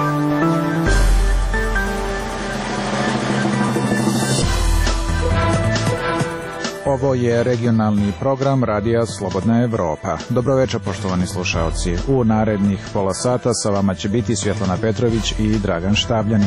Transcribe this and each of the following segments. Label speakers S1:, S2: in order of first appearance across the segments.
S1: Ovo je regionalni program Radija Slobodna Evropa. Dobroveče, poštovani slušaoci. U narednih pola sata sa vama će biti Svjetlana Petrović i Dragan Štabljanin.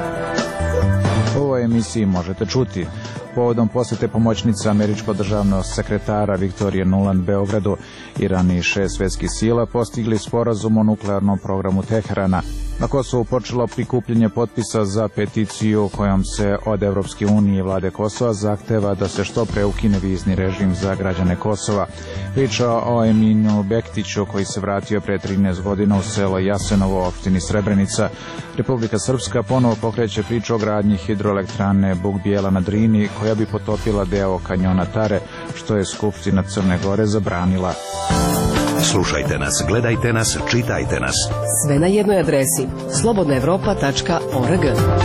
S1: U ovoj emisiji možete čuti: povodom posjete pomoćnice američkog državnog sekretara Viktorije Nuland Beogradu, Iran i 6 svjetskih sila postigli sporazum o nuklearnom programu Teherana. Na Kosovu počelo prikupljanje potpisa za peticiju kojom se od Evropske unije i vlade Kosova zahteva da se što pre ukine vizni režim za građane Kosova. Priča o Eminu Bektiću, koji se vratio pre 13 godina u selo Jasenovo, opštini Srebrenica. Republika Srpska ponovo pokreće priču o gradnji hidroelektrane Buk Bijela na Drini, koja bi potopila deo kanjona Tare, što je Skupština Crne Gore zabranila.
S2: Slušajte nas, gledajte nas, čitajte nas.
S3: Sve na jednoj adresi: slobodnaevropa.org.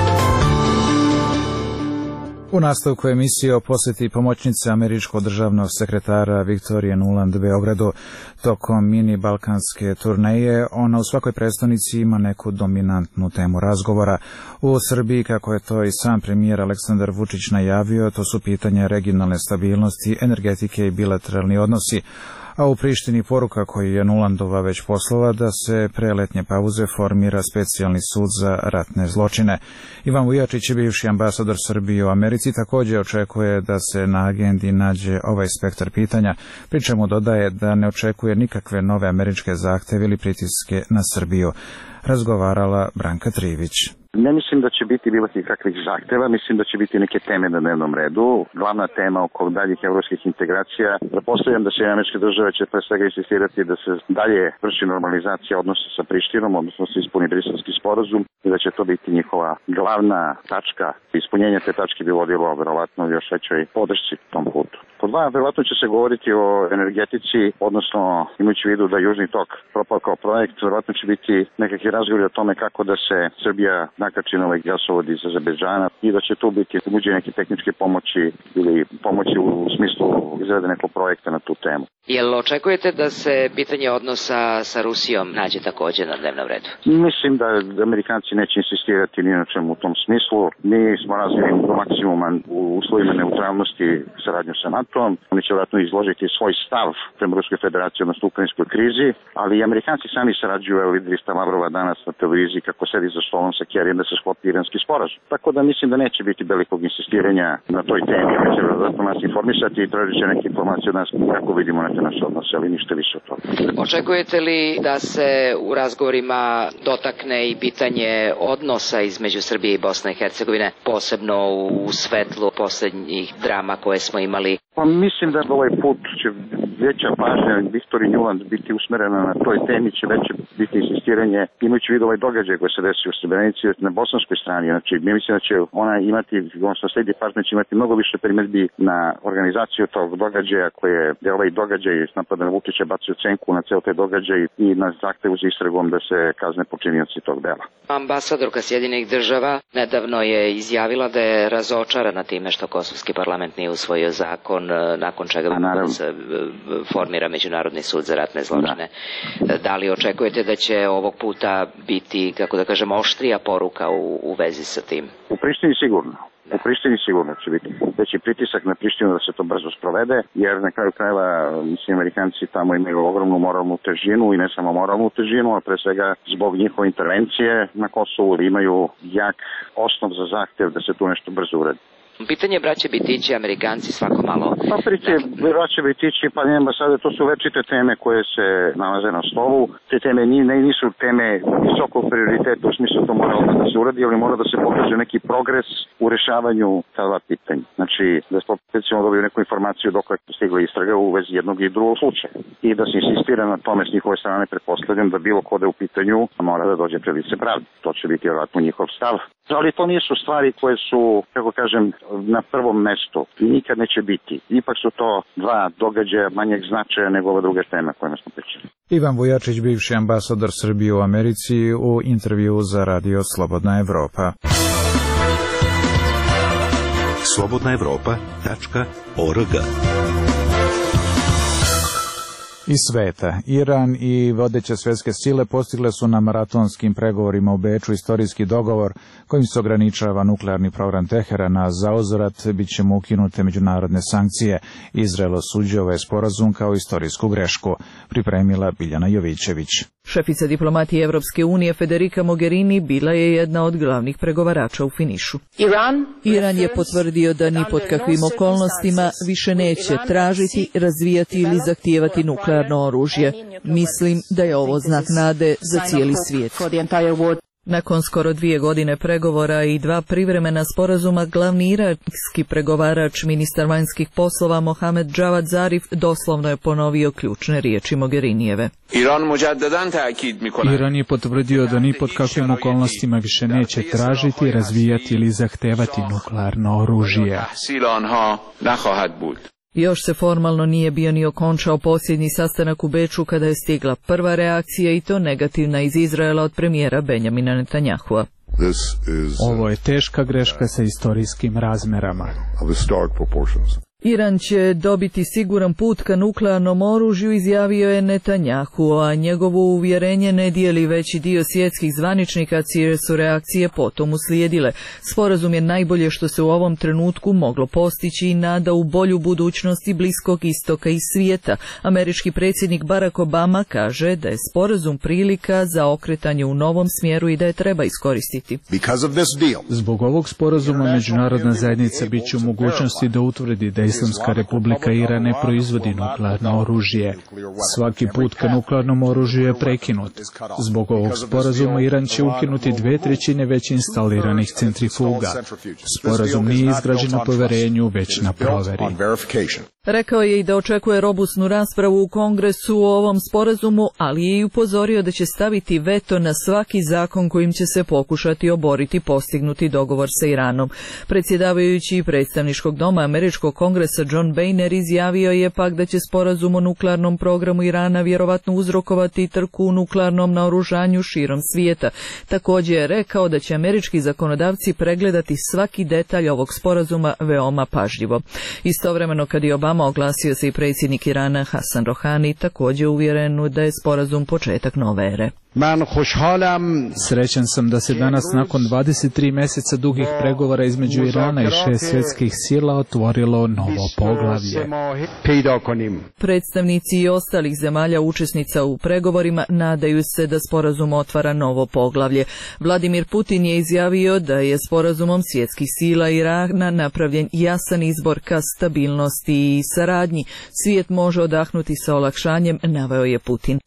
S1: U nastavku emisije o posjeti pomoćnice američkog državnog sekretara Viktorije Nuland Beogradu tokom mini balkanske turneje, ona u svakoj prestonici ima neku dominantnu temu razgovora. U Srbiji, kako je to i sam premijer Aleksandar Vučić najavio, to su pitanja regionalne stabilnosti, energetike i bilateralni odnosi, a u Prištini poruka koju je Nulandova već poslala da se pre letnje pauze formira specijalni sud za ratne zločine. Ivan Vujačić, bivši ambasador Srbije u Americi, također očekuje da se na agendi nađe ovaj spektar pitanja, pri čemu dodaje da ne očekuje nikakve nove američke zahteve ili pritiske na Srbiju. Razgovarala Branka Trivić.
S4: Ne mislim da će biti bilo kakvih zahteva, mislim da će biti neke teme na dnevnom redu. Glavna tema oko daljih evropskih integracija. Pretpostavljam da će američke države će pre svega insistirati da se dalje vrši normalizacija odnosa sa Prištinom, odnosno se ispuni Briselski sporazum i da će to biti njihova glavna tačka. Ispunjenje te tačke bi vodilo verovatno još većoj podršci tom putu. Pod dva, verovatno će se govoriti o energetici, odnosno imajući u vidu da Južni tok propao kao projekt, verovatno će biti nekakvi razgovori o tome kako da se Srbija nakači na ovaj gasovod iz Azerbejdžana i da će tu biti uđe neke tehničke pomoći ili pomoći u smislu izrade nekog projekta na tu temu.
S5: Jel očekujete da se pitanje odnosa sa Rusijom nađe također na dnevnom redu?
S4: Mislim da Amerikanci neće insistirati ni na čemu u tom smislu. Mi smo razvili do maksimuma u uslovima neutralnosti saradnju sa NATO-om. Oni će vjerojatno izložiti svoj stav prema Ruskoj federaciji, odnosno ukrajinskoj krizi, ali i Amerikanci sami sarađuju. Evo videli ste Lavrova danas na televiziji kako sedi za stolom sa Kerijem da se sklopi iranski sporazum. Tako da mislim da neće biti velikog insistiranja na toj temi. Oni će vjerojatno nas informisati i tražit će neke informacije od nas kako vidimo na te naše odnose, ali ništa više od toga.
S5: Očekujete li da se u razgovorima dotakne i pitanje odnosa između Srbije i Bosne i Hercegovine, posebno u svetlu posljednjih drama koje smo imali?
S4: Pa mislim da ovaj put će veća pažnja Viktorije Nuland biti usmerena na toj temi, će veće biti insistiranje, imajući vidu ovaj događaj koji se desio u Srebrenici na bosanskoj strani. Znači, mi mislim da će ona imati, odnosno State Department će imati mnogo više primjedbi na organizaciju tog događaja, koje je ovaj događaj s napadom Vučića bacio cenku na ceo taj događaj i na zahtevu za istragom da se kazne počinioci tog dela.
S5: Ambasadorka Sjedinjenih država nedavno je izjavila da je razočarana time što kosovski parlament nije usvojio zakon nakon čega se formira Međunarodni sud za ratne zločine. Da li očekujete da će ovog puta biti, kako da kažem, oštrija poruka u vezi sa tim?
S4: U Prištini sigurno. U Prištini sigurno će biti veći pritisak na Prištinu da se to brzo sprovede, jer na kraju krajeva, mislim, Amerikanci tamo imaju ogromnu moralnu težinu i ne samo moralnu težinu, a pre svega zbog njihove intervencije na Kosovu imaju jak osnov za zahtev da se tu nešto brzo uredi.
S5: Pitanje braće Bitići, Amerikanci svako malo...
S4: Pa braće Bitići, pa ne ambasade, to su večite teme koje se nalaze na stolu. Te teme nisu teme visokog prioriteta, u smislu to mora da se uradi, ali mora da se pokaže neki progres u rešavanju ta dva pitanja. Znači, da smo recimo dobili neku informaciju dok je stigla istraga u vezi jednog i drugog slučaja. I da se insistira na tome s njihove strane, pretpostavljam da bilo ko da je u pitanju mora da dođe pred lice pravde. To će biti vjerojatno njihov stav. Ali to nisu stvari koje su, kako kažem, na prvom mestu i nikad neće biti. Ipak su to dva događaja manjeg značaja nego ove druge teme kojima smo pričali.
S1: Ivan Vujačić, bivši ambasador Srbije u Americi, u intervju za Radio Slobodna Evropa.
S2: slobodnaevropa.org.
S1: Iz sveta. Iran i vodeće svjetske sile postigle su na maratonskim pregovorima u Beču istorijski dogovor kojim se ograničava nuklearni program Teherana. Zauzvrat bit će mu ukinute međunarodne sankcije. Izrael osuđuje ovaj sporazum kao istorijsku grešku, pripremila Biljana Jovićević.
S6: Šefica diplomatije Evropske unije Federica Mogherini bila je jedna od glavnih pregovarača u finišu. Iran je potvrdio da ni pod kakvim okolnostima više neće tražiti, razvijati ili zahtijevati nuklearno oružje. Mislim da je ovo znak nade za cijeli svijet. Nakon skoro 2 godine pregovora i 2 privremena sporazuma, glavni iranski pregovarač, ministar vanjskih poslova Mohamed Javad Zarif, doslovno je ponovio ključne riječi Mogherinijeve.
S7: Iran je potvrdio da ni pod kakvim okolnostima više neće tražiti, razvijati ili zahtevati nuklearno oružje.
S6: Još se formalno nije bio ni okončao posljednji sastanak u Beču kada je stigla prva reakcija, i to negativna iz Izraela od premijera Benjamina Netanyahua.
S7: Ovo je teška greška sa istorijskim razmerama.
S6: Iran će dobiti siguran put ka nuklearnom oružju, izjavio je Netanyahu, a njegovo uvjerenje ne dijeli veći dio svjetskih zvaničnika, čije su reakcije potom uslijedile. Sporazum je najbolje što se u ovom trenutku moglo postići i nada u bolju budućnosti Bliskog istoka i svijeta. Američki predsjednik Barack Obama kaže da je sporazum prilika za okretanje u novom smjeru i da je treba iskoristiti.
S7: Zbog ovog sporazuma međunarodna zajednica bit će u mogućnosti da utvrdi da Islamska republika Iran ne proizvodi nuklearno oružje. Svaki put ka nuklearnom oružju je prekinut. Zbog ovog sporazuma Iran će ukinuti 2/3 već instaliranih centrifuga. Sporazum nije izgrađen na povjerenju, već na proveri.
S6: Rekao je i da očekuje robusnu raspravu u Kongresu o ovom sporazumu, ali je i upozorio da će staviti veto na svaki zakon kojim će se pokušati oboriti postignuti dogovor sa Iranom. Predsjedavajući predstavničkog doma Američkog kongresa John Boehner izjavio je pak da će sporazum o nuklearnom programu Irana vjerovatno uzrokovati trku u nuklearnom naoružanju širom svijeta. Također je rekao da će američki zakonodavci pregledati svaki detalj ovog sporazuma veoma pažljivo. Istovremeno, kad je Obama oglasio se i predsjednik Irana Hasan Rohani, također uvjeren da je sporazum početak nove ere.
S7: Srećan sam da se danas nakon 23 mjeseca dugih pregovora između Irana i 6 svjetskih sila otvorilo novo poglavlje.
S6: Predstavnici i ostalih zemalja učesnica u pregovorima nadaju se da sporazum otvara novo poglavlje. Vladimir Putin je izjavio da je sporazumom svjetskih sila Irana napravljen jasan izbor ka stabilnosti i saradnji. Svijet može odahnuti sa olakšanjem, naveo je Putin.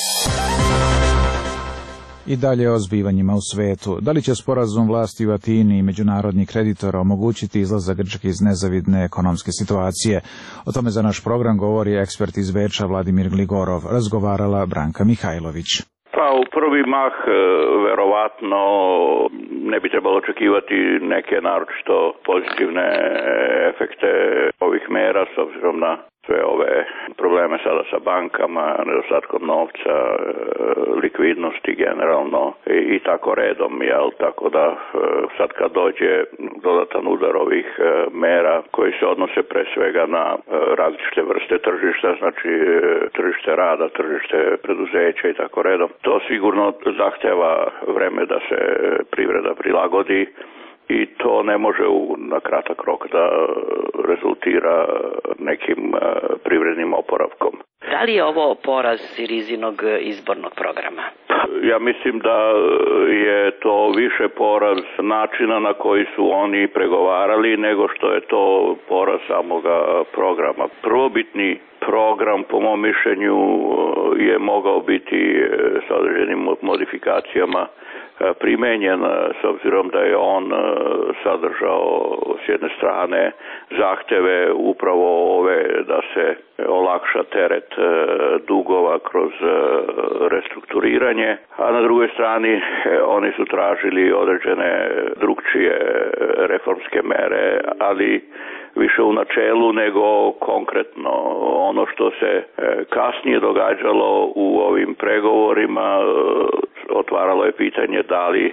S1: I dalje o zbivanjima u svetu. Da li će sporazum vlasti u Atini i međunarodnih kreditora omogućiti izlazak Grčke iz nezavidne ekonomske situacije? O tome za naš program govori ekspert iz Beča Vladimir Gligorov. Razgovarala Branka Mihajlović.
S8: Pa u prvi mah verovatno ne bi trebalo očekivati neke naročito pozitivne efekte ovih mera s obzirom na sve ove probleme sada sa bankama, nedostatkom novca, likvidnosti generalno i tako redom, jel? Tako da sad kad dođe dodatan udar ovih mera koji se odnose pre svega na različite vrste tržišta, znači tržište rada, tržište preduzeća i tako redom, to sigurno zahteva vreme da se privreda prilagodi i to ne može na kratak rok da rezultira nekim privrednim oporavkom.
S5: Da li je ovo poraz Sirizinog izbornog programa?
S8: Ja mislim da je to više poraz načina na koji su oni pregovarali nego što je to poraz samoga programa. Prvobitni program, po mom mišljenju, je mogao biti s određenim modifikacijama primenjen, s obzirom da je on sadržao s jedne strane zahteve upravo ove da se olakša teret dugova kroz restrukturiranje, a na drugoj strani oni su tražili određene drukčije reformske mere, ali više u načelu nego konkretno. Ono što se kasnije događalo u ovim pregovorima otvaralo je pitanje da li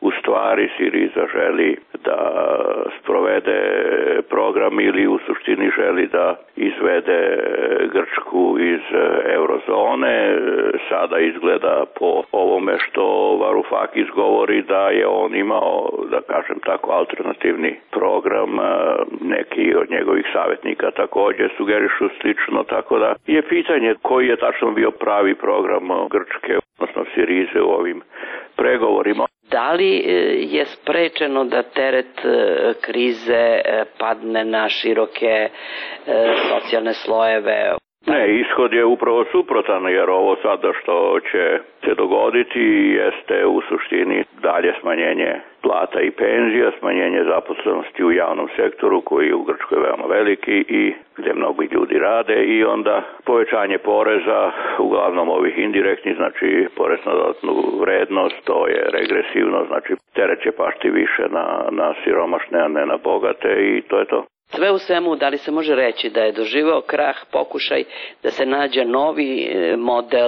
S8: u stvari Siriza želi da sprovede program ili u suštini želi da izvede Grčku iz eurozone. Sada izgleda po ovome što Varoufakis govori da je on imao, da kažem tako, alternativni program. Neki od njegovih savjetnika također sugerišu slično, tako da je pitanje koji je tačno bio pravi program Grčke, odnosno Sirize u ovim pregovorima.
S5: Da li je sprečeno da teret krize padne na široke socijalne slojeve?
S8: Ne, ishod je upravo suprotan, jer ovo sada što će se dogoditi jeste u suštini dalje smanjenje plata i penzija, smanjenje zaposlenosti u javnom sektoru koji je u Grčkoj veoma veliki i gdje mnogi ljudi rade, i onda povećanje poreza, uglavnom ovih indirektnih, znači porez na dodatnu vrednost, to je regresivno, znači teret će pasti više na siromašne, a ne na bogate, i to je to.
S5: Sve u svemu, da li se može reći da je doživeo krah pokušaj da se nađe novi model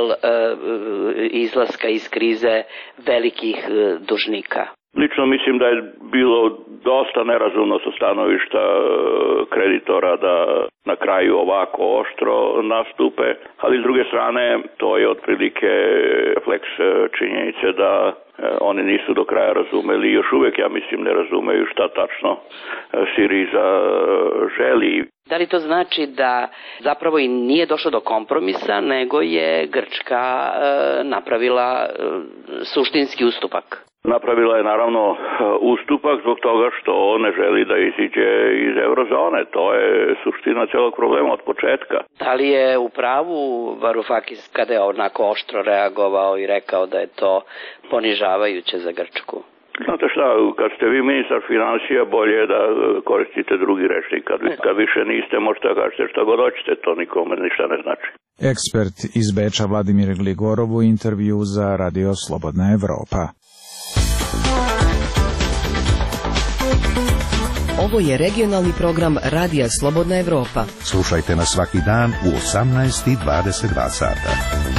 S5: izlaska iz krize velikih dužnika?
S8: Lično mislim da je bilo dosta nerazumno sa stanovišta kreditora da na kraju ovako oštro nastupe, ali s druge strane to je otprilike refleks činjenice da oni nisu do kraja razumeli, još uvijek ja mislim ne razumeju šta tačno Siriza želi.
S5: Da li to znači da zapravo i nije došlo do kompromisa, nego je Grčka napravila suštinski ustupak?
S8: Napravila je naravno ustupak zbog toga što ne želi da iziđe iz eurozone. To je suština celog problema od početka.
S5: Da li je u pravu Varoufakis kada je onako oštro reagovao i rekao da je to ponižavajuće za Grčku?
S8: Znate šta, kad ste vi ministar financija, bolje je da koristite drugi rečnik. Kad više niste, možete da kažete šta god hoćete, to nikome ništa ne znači.
S1: Ekspert iz Beča Vladimir Gligorov u intervju za Radio Slobodna Evropa.
S3: Ovo je regionalni program Radija Slobodna Evropa.
S2: Slušajte nas svaki dan u 18:22 sata.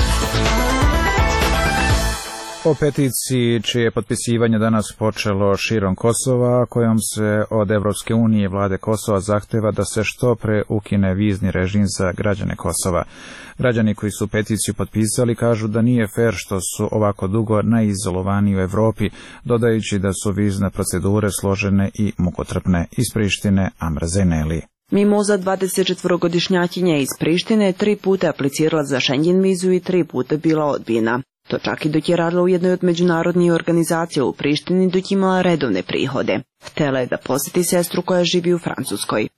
S1: O peticiji čije potpisivanje danas počelo širom Kosova, kojom se od Evropske unije i vlade Kosova zahteva da se što pre ukine vizni režim za građane Kosova. Građani koji su peticiju potpisali kažu da nije fer što su ovako dugo najizolovaniji u Evropi, dodajući da su vizne procedure složene i mukotrpne. Iz Prištine Amra Neli.
S9: Mimoza 24-godišnjakinja iz Prištine je 3 puta aplicirala za Schengen vizu i 3 puta bila odbijena. To čak i dok je radila u jednoj od međunarodnih organizacija u Prištini, dok imala redovne prihode. Htela je da posjeti sestru koja živi u Francuskoj.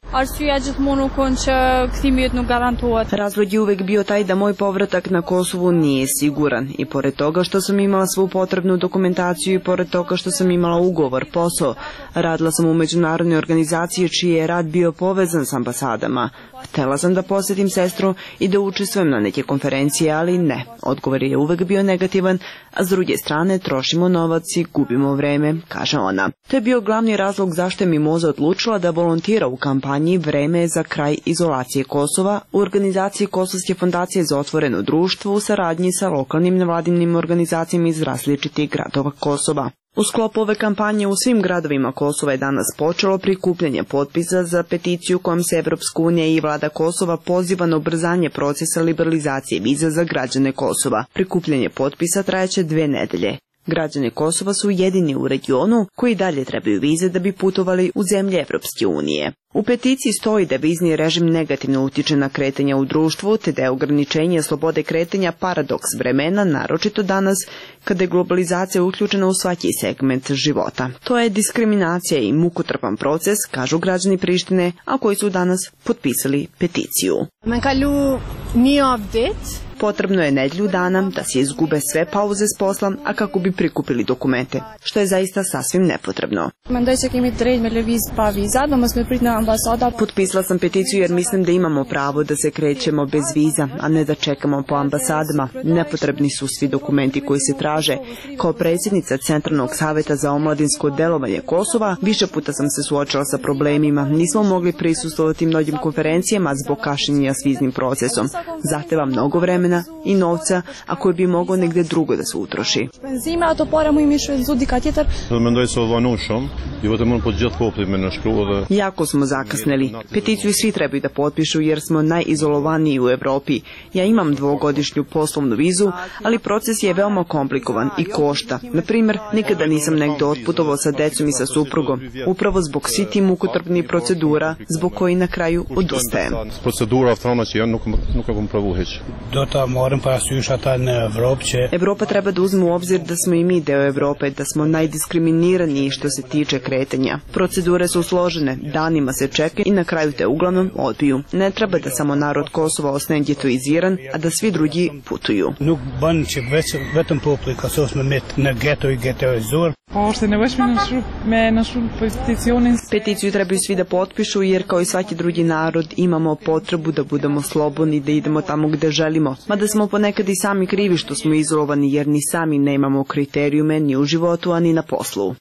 S9: Razlog je uvek bio taj da moj povratak na Kosovu nije siguran, i pored toga što sam imala svu potrebnu dokumentaciju i pored toga što sam imala ugovor, posao, radila sam u međunarodnoj organizaciji čiji je rad bio povezan s ambasadama. Htela sam da posjetim sestru i da učestvujem na neke konferencije, ali ne. Odgovor je uvek bio negativan, a s druge strane trošimo novac i gubimo vreme, kaže ona. To je bio glavni razlog zašto je Mimoza odlučila da volontira u kampanji Vreme za kraj izolacije Kosova u organizaciji Kosovske fondacije za otvoreno društvo u saradnji sa lokalnim nevladinim organizacijama iz različitih gradova Kosova. U sklopu ove kampanje u svim gradovima Kosova je danas počelo prikupljanje potpisa za peticiju kojom se Evropska unija i vlada Kosova poziva na ubrzanje procesa liberalizacije viza za građane Kosova. Prikupljanje potpisa trajaće 2 nedelje. Građani Kosova su jedini u regionu koji dalje trebaju vize da bi putovali u zemlje Evropske unije. U peticiji stoji da vizni režim negativno utiče na kretanja u društvu, te da je ograničenje slobode kretanja paradoks vremena, naročito danas kada je globalizacija uključena u svaki segment života. To je diskriminacija i mukotrpan proces, kažu građani Prištine, a koji su danas potpisali peticiju. Potrebno je nedelju dana da se izgube sve pauze s posla, a kako bi prikupili dokumente, što je zaista sasvim nepotrebno. Potpisala sam peticiju jer mislim da imamo pravo da se krećemo bez viza, a ne da čekamo po ambasadama. Nepotrebni su svi dokumenti koji se traže. Kao predsjednica Centralnog saveta za omladinsko delovanje Kosova, više puta sam se suočila sa problemima. Nismo mogli prisustvovati mnogim konferencijama zbog kašnjenja s viznim procesom. Zahteva mnogo vremena vremena i novca, a koji bi mogao negde drugo da se utroši. Jako smo zakasneli. Peticiju svi trebaju da potpišu jer smo najizolovaniji u Evropi. Ja imam 2-godišnju poslovnu vizu, ali proces je veoma komplikovan i košta. Na primjer, nikada nisam negde otputovao sa decom i sa suprugom, upravo zbog siti mukotrpnih procedura, zbog koji na kraju odustajem. Evropa treba da uzme u obzir da smo i mi deo Evrope, da smo najdiskriminiraniji što se tiče kretanja. Procedure su složene, danima se čeka i na kraju te uglavnom odbiju. Ne treba da samo narod Kosova ostane getoiziran, a da svi drugi putuju. Peticiju trebaju svi da potpišu jer kao i svaki drugi narod imamo potrebu da budemo slobodni, da idemo tamo gde želimo. Mada smo ponekad i sami krivi što smo izolovani jer ni sami nemamo kriterijume ni u životu, a ni na poslu.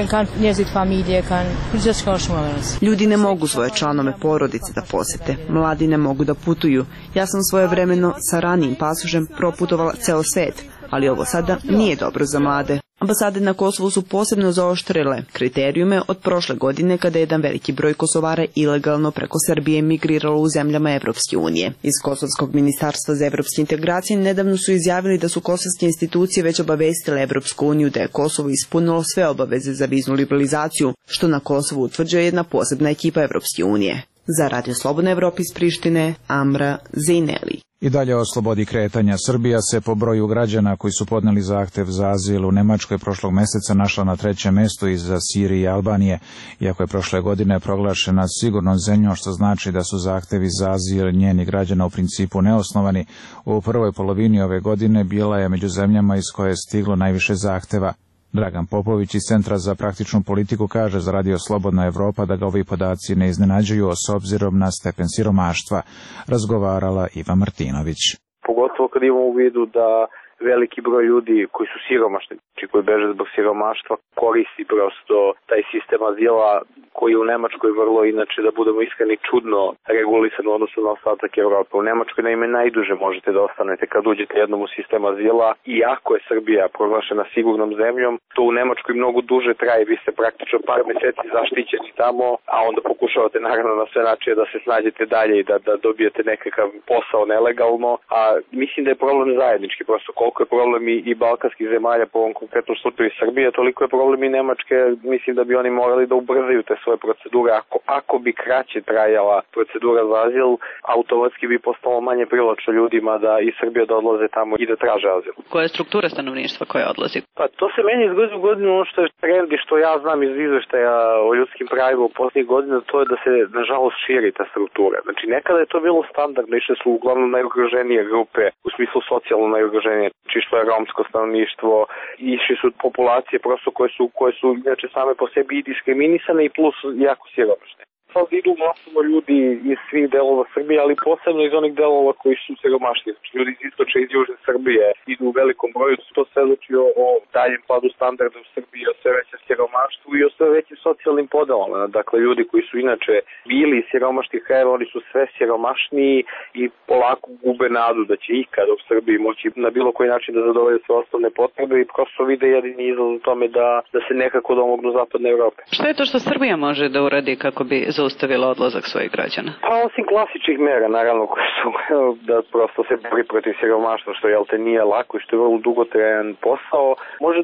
S9: Ljudi ne mogu svoje članove porodice da posete, mladi ne mogu da putuju. Ja sam svojevremeno sa ranijim pasošem proputovala ceo svet, ali ovo sada nije dobro za mlade. Ambasade na Kosovu su posebno zaoštrile kriterijume od prošle godine kada je jedan veliki broj Kosovara ilegalno preko Srbije migriralo u zemljama Evropske unije. Iz Kosovskog ministarstva za evropske integracije nedavno su izjavili da su kosovske institucije već obavestile Evropsku uniju da je Kosovo ispunilo sve obaveze za viznu liberalizaciju, što na Kosovu utvrđuje jedna posebna ekipa Evropske unije. Za Radio Slobodna Evropa iz Prištine, Amra Zejneli.
S1: I dalje o slobodi kretanja. Srbija se po broju građana koji su podneli zahtev za azil u Nemačkoj prošlog meseca našla na 3. mestu iza Sirije i Albanije, iako je prošle godine proglašena sigurnom zemljom, što znači da su zahtevi za azil njenih građana u principu neosnovani. U prvoj polovini ove godine bila je među zemljama iz koje je stiglo najviše zahteva. Dragan Popović iz Centra za praktičnu politiku kaže za Radio Slobodna Evropa da ga ovi podaci ne iznenađuju s obzirom na stepen siromaštva. Razgovarala Iva Martinović.
S10: Pogotovo kad imamo u vidu da veliki broj ljudi koji su siromašni, koji beže zbog siromaštva, koristi prosto taj sistem azila koji je u Nemačkoj vrlo, inače da budemo iskreni, čudno regulisan u odnosu na ostatak Evrope. U Nemačkoj naime najduže možete da ostanete kad uđete jednom u sistem azila, iako je Srbija proglašena sigurnom zemljom, to u Nemačkoj mnogo duže traje, vi ste praktično par meseci zaštićeni tamo, a onda pokušavate naravno na sve načine da se snađete dalje i da dobijete nekakav posao nelegalno, a mislim da je problem zajednički, prosto koliko je problem i balkanskih zemalja, po ovom konkretnom slučaju i Srbije, toliko je problem i Nemačke, mislim da bi oni morali da ubrzaju te svoje procedure. Ako bi kraće trajala procedura za azil, automatski bi postalo manje privlačno ljudima da iz Srbije da odlaze tamo i da traže azil.
S11: Koja je struktura stanovništva koja odlazi?
S10: Pa to se meni iz godine u godinu, ono što je trend i što ja znam iz izveštaja o ljudskim pravima u posljednjih godina, to je da se nažalost širi ta struktura. Znači nekada je to bilo standardno, išle su uglavnom najugroženije grupe, u smislu socijalno najugroženije, išlo je romsko stanovništvo, išli su populacije prosto koje su inače same po sebi i diskriminisane i plus jako siromašne. Sad idu masovno ljudi iz svih delova Srbije, ali posebno iz onih delova koji su siromašni. Znači, ljudi iz istočne i iz južne Srbije idu u velikom broju. To svedoči o daljem padu standarda u Srbiji, o sve većem siromaštvu i o sve većim socijalnim podelama. Dakle, ljudi koji su inače bili iz siromašnih krajeva, oni su sve siromašniji i polako gube nadu da će ikada u Srbiji moći na bilo koji način da zadovolje sve osnovne potrebe i prosto vide jedini izlaz u tome da se nekako domognu zapadne Evrope.
S11: Šta je to što Srbija može da uradi kako bi zaustavila odlazak svojih građana?
S10: Pa osim klasičnih mera, naravno, koje su da prosto se bori protiv siromaštva, što te nije lako i što je vrlo dugotrajan posao, može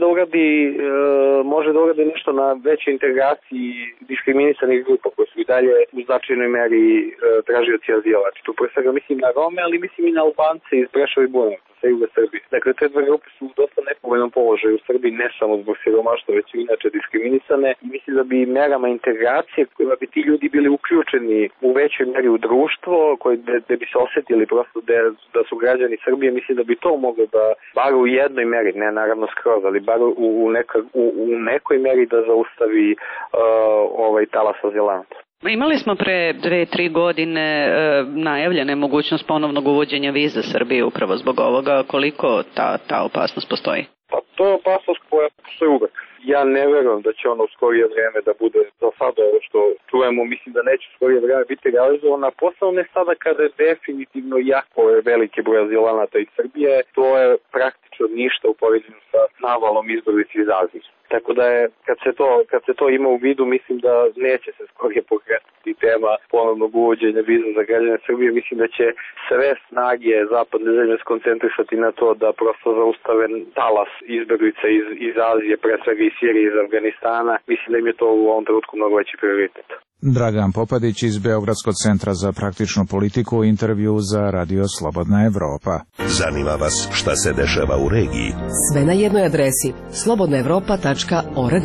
S10: da uradi nešto na većoj integraciji diskriminisanih grupa koje su i dalje u značajnoj meri tražioci azila. Tu pre svega mislim na Rome, ali mislim i na Albance iz Preševa i Bujanovca sa juga Srbije. Dakle, te dve grupe su u dosta nepovoljnom položaju u Srbiji, ne samo zbog siromaštva, već i inače diskriminisane. Mislim da bi merama integracije kojima bi ti ljudi bili uključeni u većoj meri u društvo, gde bi se osetili prosto da su građani Srbije, mislim da bi to moglo da, bar u jednoj meri, ne naravno skroz, ali bar u nekoj meri da zaustavi talas azilanta.
S11: Imali smo pre 2-3 godine najavljene mogućnost ponovnog uvođenja viza Srbije upravo zbog ovoga. Koliko ta opasnost postoji?
S10: Pa to je opasnost koja postoji uvek. ja ne verujem da će ono u skorije vreme da bude za sada ovo što čujemo, mislim da neće u skorije vreme biti realizovano, a posebno ne sada kada je definitivno jako veliki broj azilanata iz Srbije, to je praktično ništa u poređenju sa navalom izbeglica iz Azije. Tako da je, kad se to ima u vidu, mislim da neće se skorije pokretati tema ponovnog uvođenja viza za građane Srbije. Mislim da će sve snage zapadne zemlje skoncentrisati na to da prosto zaustave talas izbeglica iz Azije, pre svega iz Sirije, iz Afganistana. Mislim da im je to u ovom trenutku mnogo veći prioritet.
S1: Dragan Popadić iz Beogradskog centra za praktičnu politiku u intervju za Radio Slobodna Evropa.
S2: Zanima vas šta se dešava u regiji?
S3: Sve na jednoj adresi slobodnaevropa.org.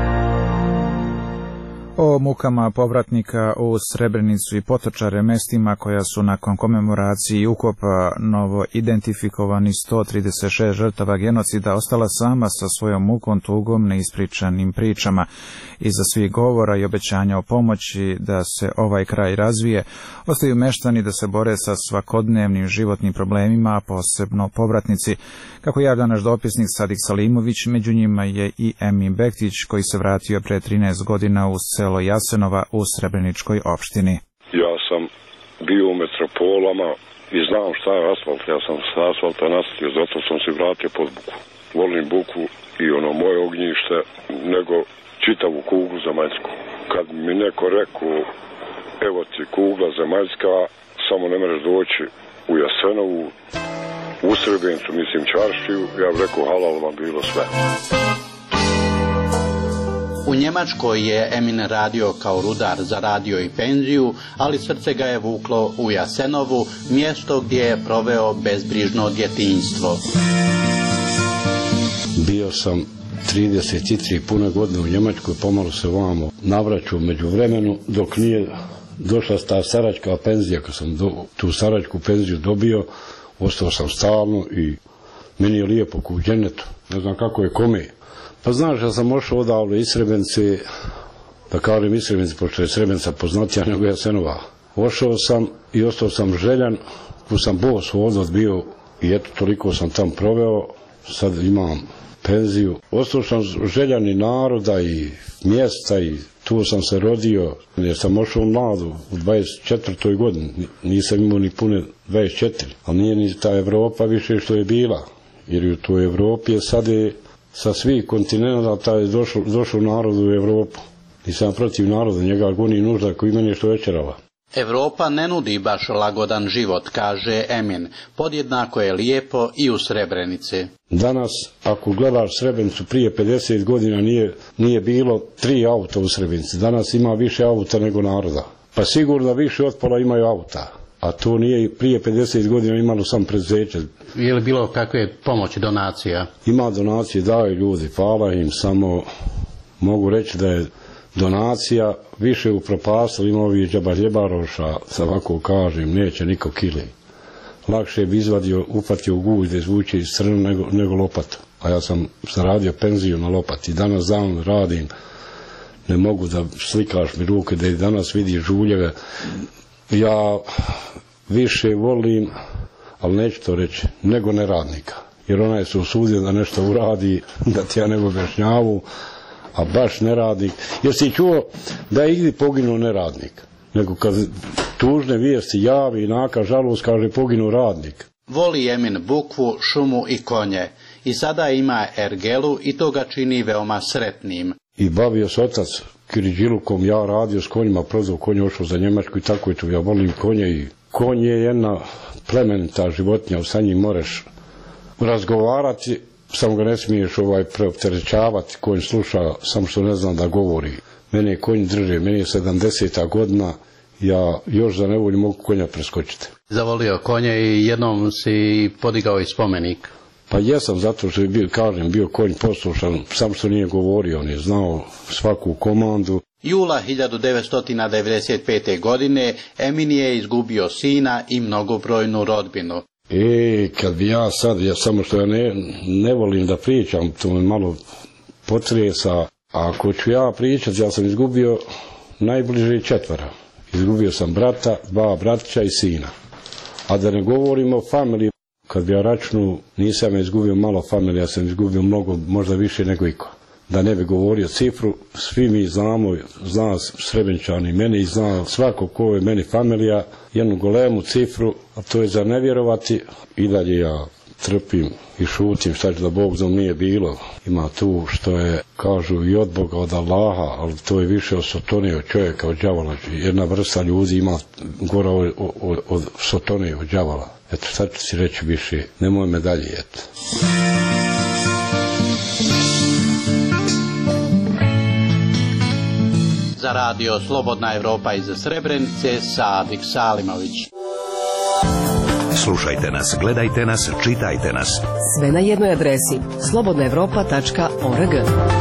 S1: O mukama povratnika u Srebrenicu i Potočare, mestima koja su nakon komemoracije i ukopa novo identifikovani 136 žrtava genocida ostala sama sa svojom mukom, tugom, neispričanim pričama. Iza svih govora i obećanja o pomoći da se ovaj kraj razvije, ostaju meštani da se bore sa svakodnevnim životnim problemima, a posebno povratnici. Kako javlja naš dopisnik Sadik Salimović, među njima je i Emin Bektić, koji se vratio pre 13 godina u selo Jasenova u Srebreničkoj opštini.
S12: Ja sam bio u metropolama i znam šta je asfalt. Ja sam s asfalta nastavio, zato sam se vratio pod buku. Volim buku i ono moje ognjište, nego čitavu kuglu zemaljsku. Kad mi neko rekao, evo ti kugla zemaljska, samo ne možeš doći u Jasenovu, u Srebrenicu, mislim čaršiju, ja bih rekao halal vam bilo sve.
S13: U Njemačkoj je Emin radio kao rudar, zaradio i penziju, ali srce ga je vuklo u Jasenovu, mjesto gdje je proveo bezbrižno djetinjstvo.
S14: Bio sam 33 pune godine u Njemačkoj, pomalo se vamo navraćao među vremenu, dok nije došla ta staračka penzija. Kad sam tu staračku penziju dobio, ostao sam stalno i meni je lijepo ku dženetu, ne znam kako je kome. Pa znaš, ja sam ošao odavle iz Srebrenice, da kažem iz Srebrenice, pošto je Srebrenica poznatija nego Jasenova. Ošao sam i ostao sam željan, ko sam bos ovdje bio i eto toliko sam tam proveo, sad imam penziju. Ostao sam željan i naroda i mjesta i tu sam se rodio, jer sam ošao mladu u 24. godini, nisam imao ni pune 24, ali nije ni ta Evropa više što je bila, jer u toj Evropi je sad sa svih kontinenta je došao narod u Evropu. Nisam protiv naroda, njega goni nužda koji meni što večerava.
S13: Evropa ne nudi baš lagodan život, kaže Emin. Podjednako je lijepo i u Srebrenici.
S14: Danas, ako gledaš Srebrenicu, prije 50 godina nije bilo 3 auta u Srebrenici. Danas ima više auta nego naroda. Pa sigurno više od pola imaju auta. A to nije prije 50 godina imalo sam preduzeće.
S13: Je li bilo kakve pomoći, donacija? Ima
S14: donacije, daju ljudi, hvala im, samo mogu reći da je donacija više upropastila, ima ovih džabaljebaroša, sa ovako kažem, neće niko kili. Lakše bi izvadio, upatio u guž da izvuče iz crna nego lopatu. A ja sam zaradio penziju na lopati. Danas dan radim, ne mogu da slikaš mi ruke, da i danas vidiš žuljeve. Ja više volim, ali neću to reći, nego neradnika. Jer onaj se usudio da nešto uradi, da ti ja ne objašnjavu, a baš neradnik. Jer si čuo da je igdje poginuo neradnik, nego kad tužne vijesti javi i naka žalost kaže poginuo radnik.
S13: Voli Emin bukvu, šumu i konje. I sada ima ergelu i to ga čini veoma sretnim.
S14: I bavio se otac kiriđilukom, ja radio s konjima, prodao konje, ošao za Njemačku i tako je to. Ja volim konje i konj je jedna plemenita životinja, sa njim moreš razgovarati, samo ga ne smiješ preopterećavati, konj sluša, samo što ne znam da govori. Mene konj drže, meni je 70. godina, ja još za nevolju mogu konja preskočiti.
S13: Zavolio konje i jednom si podigao i spomenik.
S14: Pa jesam, zato što je bio konj poslušan, sam što nije govorio, on je znao svaku komandu.
S13: Jula 1995. godine Emin je izgubio sina i mnogobrojnu rodbinu.
S14: Kad bi ja sad, samo što ja ne volim da pričam, to me malo potresa, a ako ću ja pričati, ja sam izgubio najbliže 4. Izgubio sam brata, 2 bratića i sina. A da ne govorimo o familiji, kad bi ja računao, nisam izgubio malo familije, ja sam izgubio mnogo, možda više nego iko. da ne bi govorio cifru, svi mi znamo, zna Srebreničani meni i zna svako ko je meni familija, jednu golemu cifru, a to je za ne vjerovati. I dalje ja trpim i šutim, šta će da Bog znam nije bilo. Ima tu što je, kažu, i od Boga, od Allaha, ali to je više od sotone, od čovjeka, od đavola. Jedna vrsta ljudi ima gora od sotone, od đavola. Eto, šta ću si reći više, nemoj me dalje, eto.
S13: Za radio Slobodna Evropa iz Srebrenice, Sadik Salimović.
S2: Slušajte nas, gledajte nas, čitajte nas.
S3: Sve na jednoj adresi slobodnaevropa.org.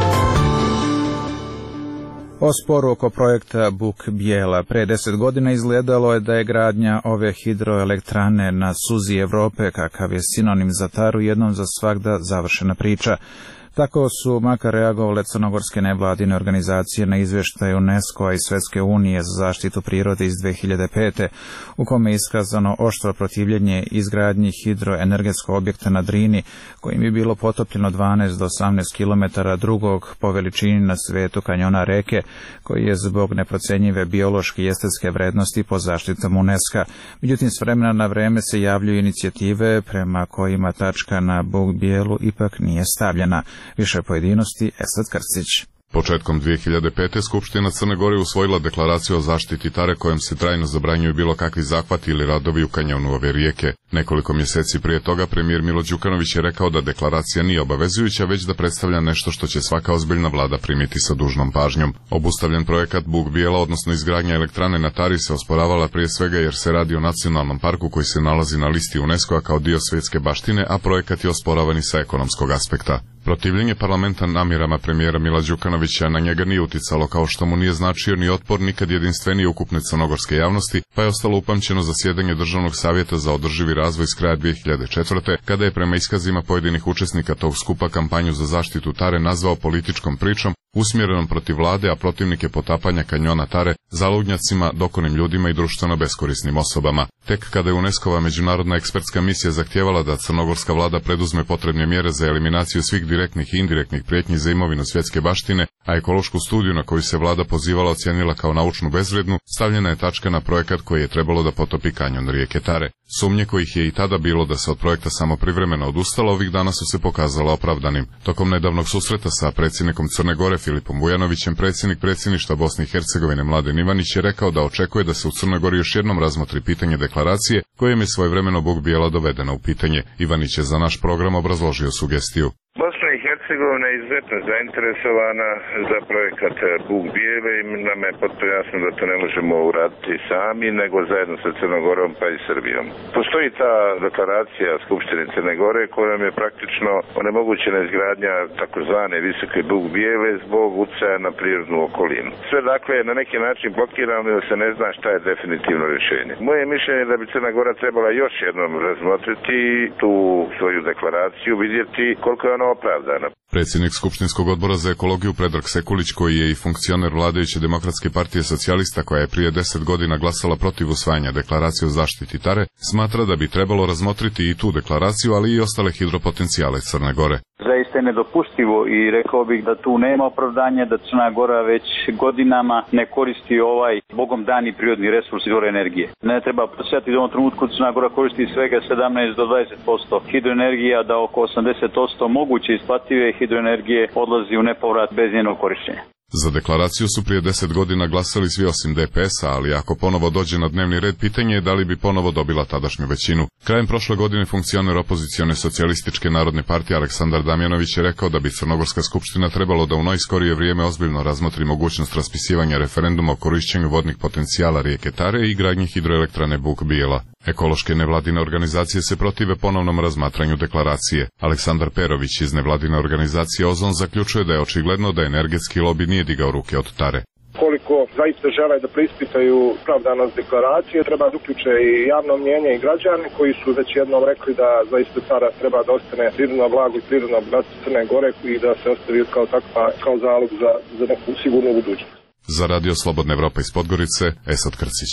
S1: O sporu oko projekta Buk Bijela. Pre 10 godina izgledalo je da je gradnja ove hidroelektrane na suzi Evrope, kakav je sinonim za Taru, jednom za svagda završena priča. Tako su makar reagovale crnogorske nevladine organizacije na izveštaj UNESCO-a i Svetske unije za zaštitu prirode iz 2005. u kome je iskazano oštro protivljenje izgradnji hidroenergetskog objekta na Drini, kojim bi bilo potopljeno 12 do 18 km drugog po veličini na svetu kanjona reke, koji je zbog neprocenjive biološke i estetske vrednosti pod zaštitom UNESCO-a. Međutim, s vremena na vreme se javljaju inicijative prema kojima tačka na Buk Bijelu ipak nije stavljena. Više pojedinosti, Esad Krstić.
S15: Početkom 2005. Skupština Crne Gore usvojila deklaraciju o zaštiti Tare kojom se trajno zabranjuju bilo kakvi zahvati ili radovi u kanjonu ove rijeke. Nekoliko mjeseci prije toga premijer Milo Đukanović je rekao da deklaracija nije obavezujuća, već da predstavlja nešto što će svaka ozbiljna vlada primiti sa dužnom pažnjom. Obustavljen projekat Buk Bijela, odnosno izgradnja elektrane na Tari, se osporavala prije svega jer se radi o nacionalnom parku koji se nalazi na listi UNESCO-a kao dio svjetske baštine, a projekat je osporavan i sa ekonomskog aspekta. Protivljenje parlamenta namjerama premijera Mila Đukanovića na njega nije uticalo, kao što mu nije značio ni otpor nikad jedinstvenije ukupne crnogorske javnosti, pa je ostalo upamćeno zasjedanje Državnog savjeta za održivi razvoj s kraja 2004. kada je prema iskazima pojedinih učesnika tog skupa kampanju za zaštitu Tare nazvao političkom pričom usmjerenom protiv vlade, a protivnike potapanja kanjona Tare zaludnjacima, dokonim ljudima i društveno beskorisnim osobama. Tek kada je UNESCO-va međunarodna ekspertska misija zahtijevala da crnogorska vlada preduzme potrebne mjere za eliminaciju svih direktnih i indirektnih prijetnji za imovinu svjetske baštine, a ekološku studiju na koju se vlada pozivala ocijenila kao naučnu bezvrednu, stavljena je tačka na projekat koji je trebalo da potopi kanjon rijeke Tare. Sumnje kojih je i tada bilo da se od projekta samo privremeno odustalo, ovih dana su se pokazala opravdanim. Tokom nedavnog susreta sa predsjednikom Crne Gore Filipom Vujanovićem, predsjednik predsjedništva Bosne i Hercegovine Mladen Ivanić je rekao da očekuje da se u Crnoj Gori još jednom razmotri pitanje deklaracije kojem je svojevremeno Buk Bijela dovedena u pitanje. Ivanić je za naš program obrazložio sugestiju.
S16: Bosna i Hercegovina je izuzetno zainteresovana za projekat Buk Bijele i nam je potpuno jasno da to ne možemo uraditi sami, nego zajedno sa Crnom Gorom pa i Srbijom. Postoji ta deklaracija Skupštine Crne Gore kojom je praktično onemogućena izgradnja takozvane visoke Buk Bijele zbog utjecaja na prirodnu okolinu. Sve dakle na neki način blokirano jer se ne zna šta je definitivno rješenje. Moje mišljenje je da bi Crna Gora trebala još jednom razmotriti tu svoju deklaraciju, vidjeti koliko je ona opravdana.
S15: Predsjednik Skupštinskog odbora za ekologiju Predrag Sekulić, koji je i funkcioner vladajuće Demokratske partije socijalista koja je prije 10 godina glasala protiv usvajanja deklaracije o zaštiti Tare, smatra da bi trebalo razmotriti i tu deklaraciju, ali i ostale hidropotencijale Crne Gore.
S17: Zaista je nedopustivo i rekao bih da tu nema opravdanja da Crna Gora već godinama ne koristi ovaj Bogom dani prirodni resurs izvora energije. Ne treba podsjetiti da u ovom trenutku Crna Gora koristi svega 17 do 20% hidroenergija, da oko 80% moguće isplative hidroenergije odlazi u nepovrat bez njenog korištenja.
S15: Za deklaraciju su prije 10 godina glasali svi osim DPS-a, ali ako ponovo dođe na dnevni red, pitanje je da li bi ponovo dobila tadašnju većinu. Krajem prošle godine funkcioner opozicione socijalističke narodne partije Aleksandar Damjanović je rekao da bi Crnogorska skupština trebalo da u najskorije vrijeme ozbiljno razmotri mogućnost raspisivanja referenduma o korišćenju vodnih potencijala rijeke Tare i gradnji hidroelektrane Buk Bijela. Ekološke nevladine organizacije se protive ponovnom razmatranju deklaracije. Aleksandar Perović iz nevladine organizacije Ozon zaključuje da je očigledno da energetski lobi nije digao ruke od Tare.
S18: Koliko zaista žele da preispitaju opravdanost deklaracije, treba da uključe i javno mnjenje i građane koji su već jednom rekli da zaista Tara treba da ostane prirodno blago i prirodno bogatstvo Crne Gore i da se ostavi kao takva, kao zalog za neku sigurnu budućnost.
S15: Za Radio Slobodna Evropa iz Podgorice, Esad Krstić.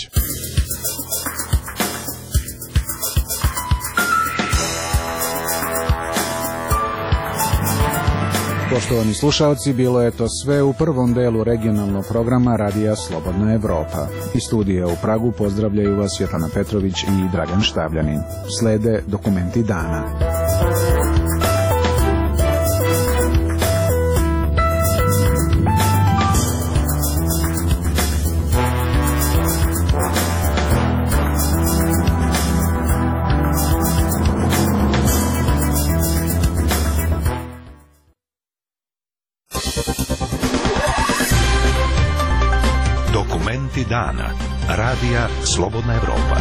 S1: Poštovani slušalci, bilo je to sve u prvom delu regionalnog programa Radija Slobodna Evropa. Iz studija u Pragu pozdravljaju vas Svetlana Petrović i Dragan Štabljanin. Slede dokumenti dana.
S2: Dokumenti dana. Radija Slobodna Evropa.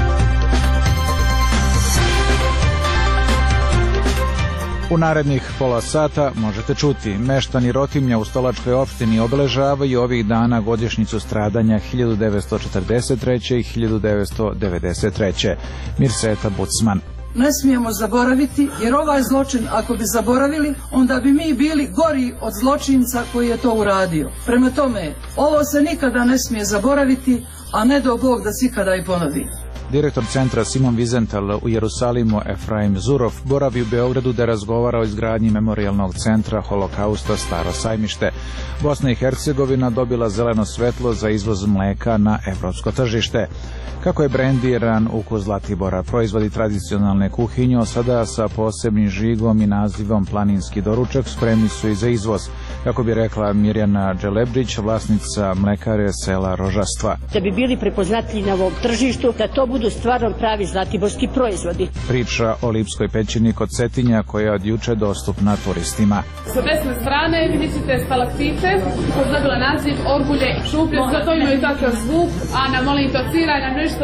S1: U narednih pola sata možete čuti: meštani Rotimlja u Stolačkoj opštini obeležavaju ovih dana godišnjicu stradanja 1943. i 1993. Mirseta Bucman.
S19: Ne smijemo zaboraviti, jer ovaj zločin, ako bi zaboravili, onda bi mi bili gori od zločinca koji je to uradio. Prema tome, ovo se nikada ne smije zaboraviti, a ne do Bog da se ikada i ponovi.
S1: Direktor centra Simon Wiesenthal u Jerusalimu Efraim Zurov boravi u Beogradu da razgovara o izgradnji memorijalnog centra Holokausta Staro Sajmište. Bosna i Hercegovina dobila zeleno svetlo za izvoz mleka na evropsko tržište. Kako je brendiran ukus Zlatibora, proizvodi tradicionalne kuhinje, sada sa posebnim žigom i nazivom Planinski doručak, spremni su i za izvoz. Kako bi rekla Mirjana Đelebrić, vlasnica mlekare sela Rožastva.
S20: Da bi bili prepoznatljivi na ovom tržištu, da to budu stvarno pravi zlatiborski proizvodi.
S1: Priča o Lipskoj pećini kod Cetinja koja je od juče dostupna turistima.
S21: Sa desne strane vidjet ćete stalaktite koja je dobila naziv Orgulje šuplje, zato imaju takav zvuk, a na molim tociraj nam nešto.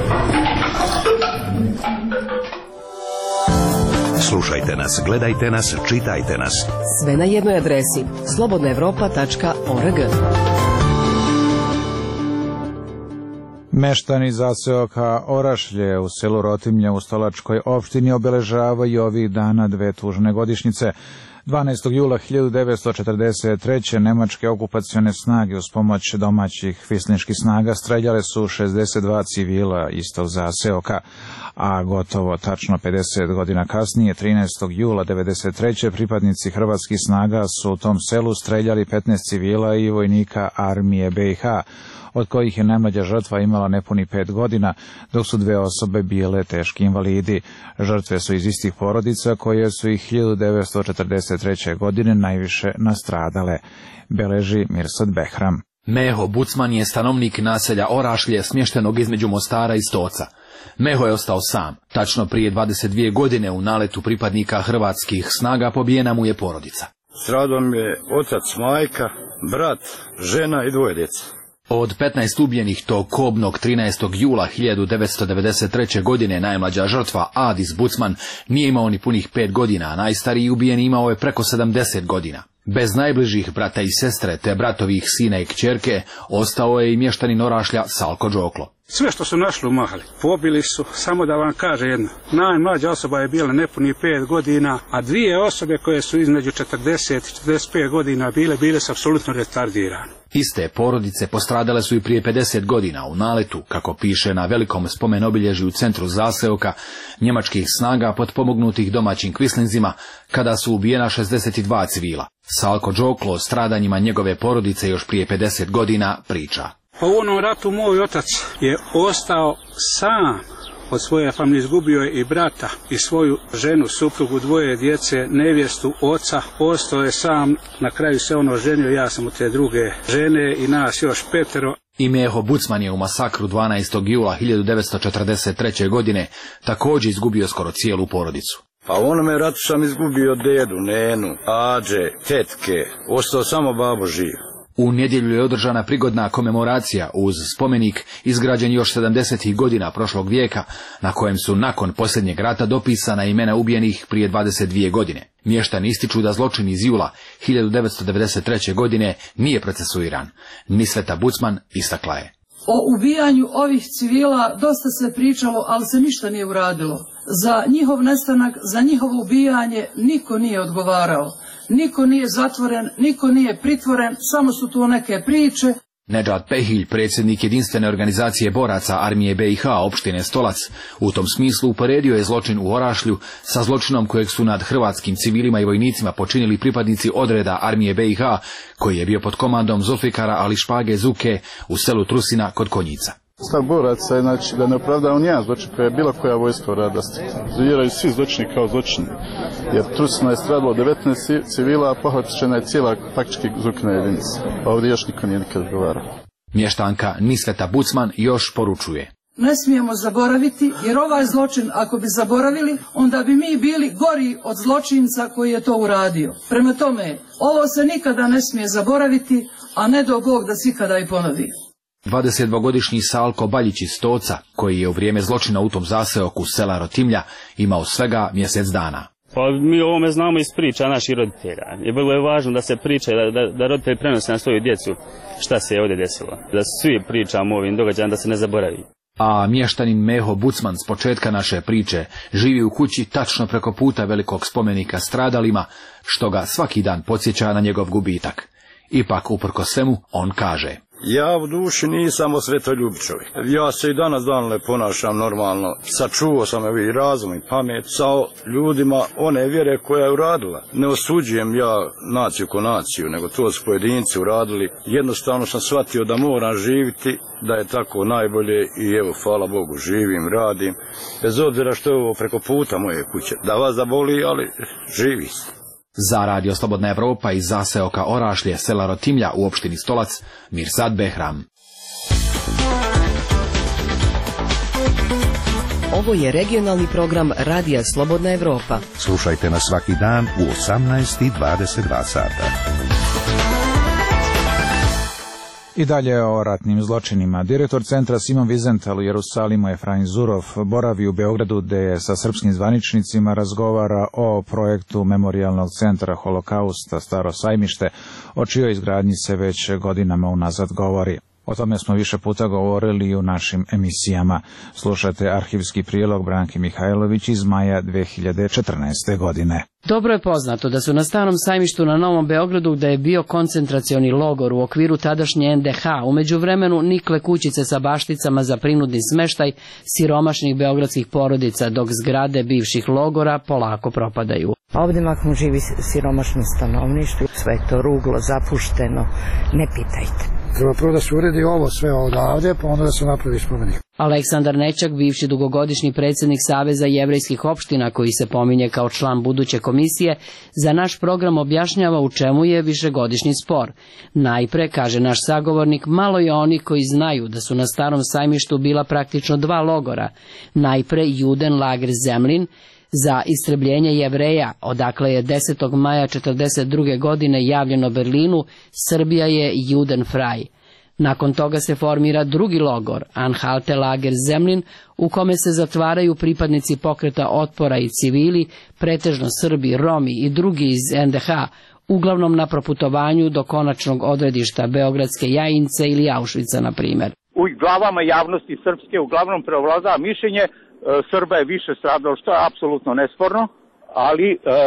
S2: Slušajte nas, gledajte nas, čitajte nas.
S3: Sve na jednoj adresi: slobodnaevropa.org.
S1: Meštani zaseoka Orašlje u selu Rotimlje u Stolačkoj opštini obeležavaju ovih dana dve tužne godišnjice. 12. jula 1943. nemačke okupacione snage uz pomoć domaćih kvislinških snaga streljale su 62 civila istog zaseoka, a gotovo tačno 50 godina kasnije, 13. jula 1993. pripadnici hrvatskih snaga su u tom selu streljali 15 civila i vojnika armije BiH, od kojih je najmlađa žrtva imala nepuni 5 godina, dok su dve osobe bile teški invalidi. Žrtve su iz istih porodica koje su ih 1943. godine najviše nastradale, beleži Mirsad Behram.
S22: Meho Bucman je stanovnik naselja Orašlje smještenog između Mostara i Stoca. Meho je ostao sam. Tačno prije 22 godine u naletu pripadnika hrvatskih snaga pobijena mu je porodica.
S23: Stradao mi je otac, majka, brat, žena i dvoje djece.
S22: Od 15 ubijenih tog kobnog 13. jula 1993. godine najmlađa žrtva Adis Bucman nije imao ni punih 5 godina, a najstariji ubijeni imao je preko 70 godina. Bez najbližih brata i sestre te bratovih sina i kćerke ostao je i mještanin Orašlja Salko Đoklo.
S24: Sve što su našli u Mahali, pobili su, samo da vam kaže jedno. Najmlađa osoba je bila nepuni 5 godina, a dvije osobe koje su između 40 i 45 godina bile su apsolutno retardirane.
S22: Iste porodice postradale su i prije 50 godina u naletu, kako piše na velikom spomen obilježju u centru zaseoka, njemačkih snaga potpomognutih domaćim kvislinzima, kada su ubijena 62 civila. Salko Đoklo o stradanjima njegove porodice još prije 50 godina priča.
S24: Pa u onom ratu moj otac je ostao sam od svoje familije, izgubio je i brata i svoju ženu, suprugu, dvoje djece, nevjestu, oca, ostao je sam, na kraju se ono ženio, ja sam u te druge žene i nas još 5.
S22: I Meho Bucman je u masakru 12. jula 1943. godine također izgubio skoro cijelu porodicu.
S23: Pa u onome ratu sam izgubio dedu, nenu, ađe, tetke, ostao samo babo živ.
S22: U nedjelju je održana prigodna komemoracija uz spomenik izgrađen još 70. godina prošlog vijeka, na kojem su nakon posljednjeg rata dopisana imena ubijenih prije 22 godine. Mještani ističu da zločin iz jula 1993. godine nije procesuiran. Nisveta Bucman istakla je:
S19: o ubijanju ovih civila dosta se pričalo, ali se ništa nije uradilo. Za njihov nestanak, za njihovo ubijanje niko nije odgovarao. Niko nije zatvoren, niko nije pritvoren, samo su tu neke priče.
S22: Nedžad Pehilj, predsjednik jedinstvene organizacije boraca Armije BiH opštine Stolac, u tom smislu uporedio je zločin u Orašlju sa zločinom kojeg su nad hrvatskim civilima i vojnicima počinili pripadnici odreda Armije BiH, koji je bio pod komandom Zulfikara Ali Špage Zuke u selu Trusina kod Konjica.
S4: Stav boraca je znači da ne opravdava nijedan zločin koja je bilo koja vojska uradila. Zviraju svi zločini kao zločini. Jer Trusina je stradilo 19 civila, a pohapšena je cijela faktički Zukina jedinica. Ovdje još niko nije nikad odgovarao.
S22: Mještanka Nisveta Bucman još poručuje.
S19: Ne smijemo zaboraviti, jer ovaj zločin, ako bi zaboravili, onda bi mi bili gori od zločinca koji je to uradio. Prema tome, ovo se nikada ne smije zaboraviti, a ne do Bog da se ikada i ponovi.
S22: 22-godišnji Salko Baljić iz Stoca, koji je u vrijeme zločina u tom zaseoku sela Rotimlja imao svega mjesec dana.
S5: Pa mi o ovome znamo iz priča naših roditelja. I bilo je važno da se priča, da roditelji prenose na svoju djecu šta se je ovdje desilo. Da svi pričamo o ovim događajima, da se ne zaboravi.
S22: A mještanin Meho Bucman s početka naše priče živi u kući tačno preko puta velikog spomenika stradalima, što ga svaki dan podsjeća na njegov gubitak. Ipak, uprkos svemu, on kaže:
S23: Ja u duši nisam osvetoljubi čovjek. Ja se i danas dan ne ponašam normalno. Sačuvao sam i razum i pamet sa ljudima one vjere koja je uradila. Ne osuđujem ja naciju ko naciju, nego to su pojedinci uradili. Jednostavno sam shvatio da moram živjeti, da je tako najbolje i evo, hvala Bogu, živim, radim. Bez obzira što je ovo preko puta moje kuće. Da vas zaboli, ali živi se.
S22: Za Radio Slobodna Evropa iz zaseoka Orašlje, sela Rotimlja u opštini Stolac, Mirsad Behram.
S3: Ovo je regionalni program Radija Slobodna Evropa.
S2: Slušajte nas svaki dan u 18:22 sata.
S1: I dalje o ratnim zločinima. Direktor centra Simon Wiesenthal u Jerusalimu Efraim Zurov boravi u Beogradu gde sa srpskim zvaničnicima razgovara o projektu Memorijalnog centra Holokausta Staro Sajmište, o čijoj izgradnji se već godinama unazad govori. O tome smo više puta govorili i u našim emisijama. Slušajte arhivski prilog Branke Mihajlović iz maja 2014. godine.
S6: Dobro je poznato da su na Starom sajmištu na Novom Beogradu, gde je bio koncentracioni logor u okviru tadašnje NDH, u međuvremenu nikle kućice sa bašticama za prinudni smeštaj siromašnih beogradskih porodica, dok zgrade bivših logora polako propadaju.
S7: Ovdje mahom živi siromašno stanovništvo, sve je to ruglo, zapušteno, ne pitajte.
S25: Treba prvo da se uredi ovo sve odavde, pa onda da se napravi spomenik.
S6: Aleksandar Nećak, bivši dugogodišnji predsjednik Saveza jevrejskih opština, koji se pominje kao član buduće komisije, za naš program objašnjava u čemu je višegodišnji spor. Najpre, kaže naš sagovornik, malo je oni koji znaju da su na Starom sajmištu bila praktično dva logora. Najpre Judenlager Zemlin za istrebljenje Jevreja, odakle je 10. maja 1942. godine javljeno Berlinu, Srbija je Judenfrei. Nakon toga se formira drugi logor, Anhaltelager Zemlin, u kome se zatvaraju pripadnici pokreta otpora i civili, pretežno Srbi, Romi i drugi iz NDH, uglavnom na proputovanju do konačnog odredišta Beogradske Jajince ili Auschwitza, na primjer.
S26: U glavama javnosti srpske uglavnom preovladava mišljenje Srba je više stradalo, što je apsolutno nesporno, ali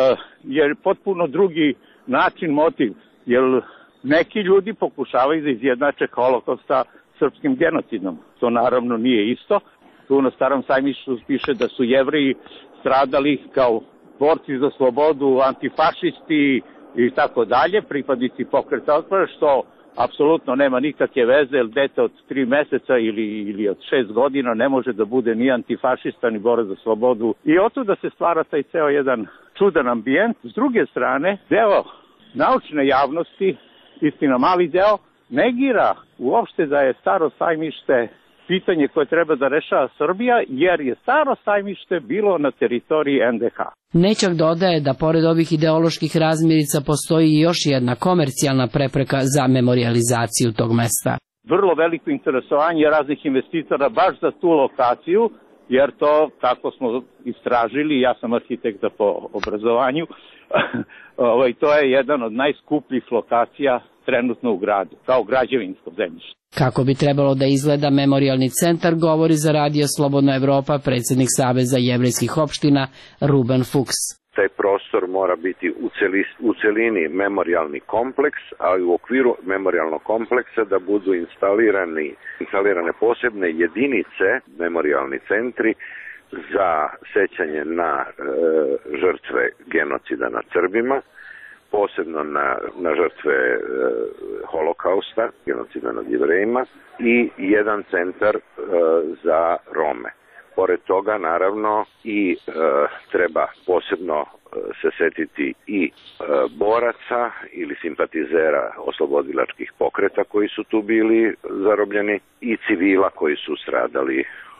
S26: je potpuno drugi način, motiv, jer neki ljudi pokušavaju da izjednače holokaust sa srpskim genocidom. To naravno nije isto. Tu na Starom sajmištu piše da su Jevreji stradali kao borci za slobodu, antifašisti i tako dalje, pripadnici pokreta otpora, što apsolutno nema nikakve veze, jer dete od 3 meseca ili od 6 godina ne može da bude ni antifašista, ni borac za slobodu. I otuda se stvara taj ceo jedan čudan ambijent. S druge strane, deo naučne javnosti, istina mali deo, negira uopšte da je Staro sajmište pitanje koje treba da rešava Srbija, jer je Staro sajmište bilo na teritoriji NDH.
S6: Nećak dodaje da pored ovih ideoloških razmirica postoji i još jedna komercijalna prepreka za memorializaciju tog mesta.
S26: Vrlo veliko interesovanje raznih investitora baš za tu lokaciju, jer to, tako smo istražili, ja sam arhitekta po obrazovanju, to je jedan od najskupljih lokacija trenutno u gradu, kao građevinsko zemljište.
S6: Kako bi trebalo da izgleda memorijalni centar, govori za Radio Slobodna Evropa predsjednik Saveza jevrejskih opština Ruben Fuchs.
S8: taj prostor mora biti u celini memorijalni kompleks, ali u okviru memorijalnog kompleksa da budu instalirane posebne jedinice, memorijalni centri, za sećanje na žrtve genocida nad Srbima, posebno na žrtve holokausta, genocida nad Jevrejima, i jedan centar za Rome. Pored toga, naravno, i treba posebno se setiti i boraca ili simpatizera oslobodilačkih pokreta koji su tu bili zarobljeni i civila koji su stradali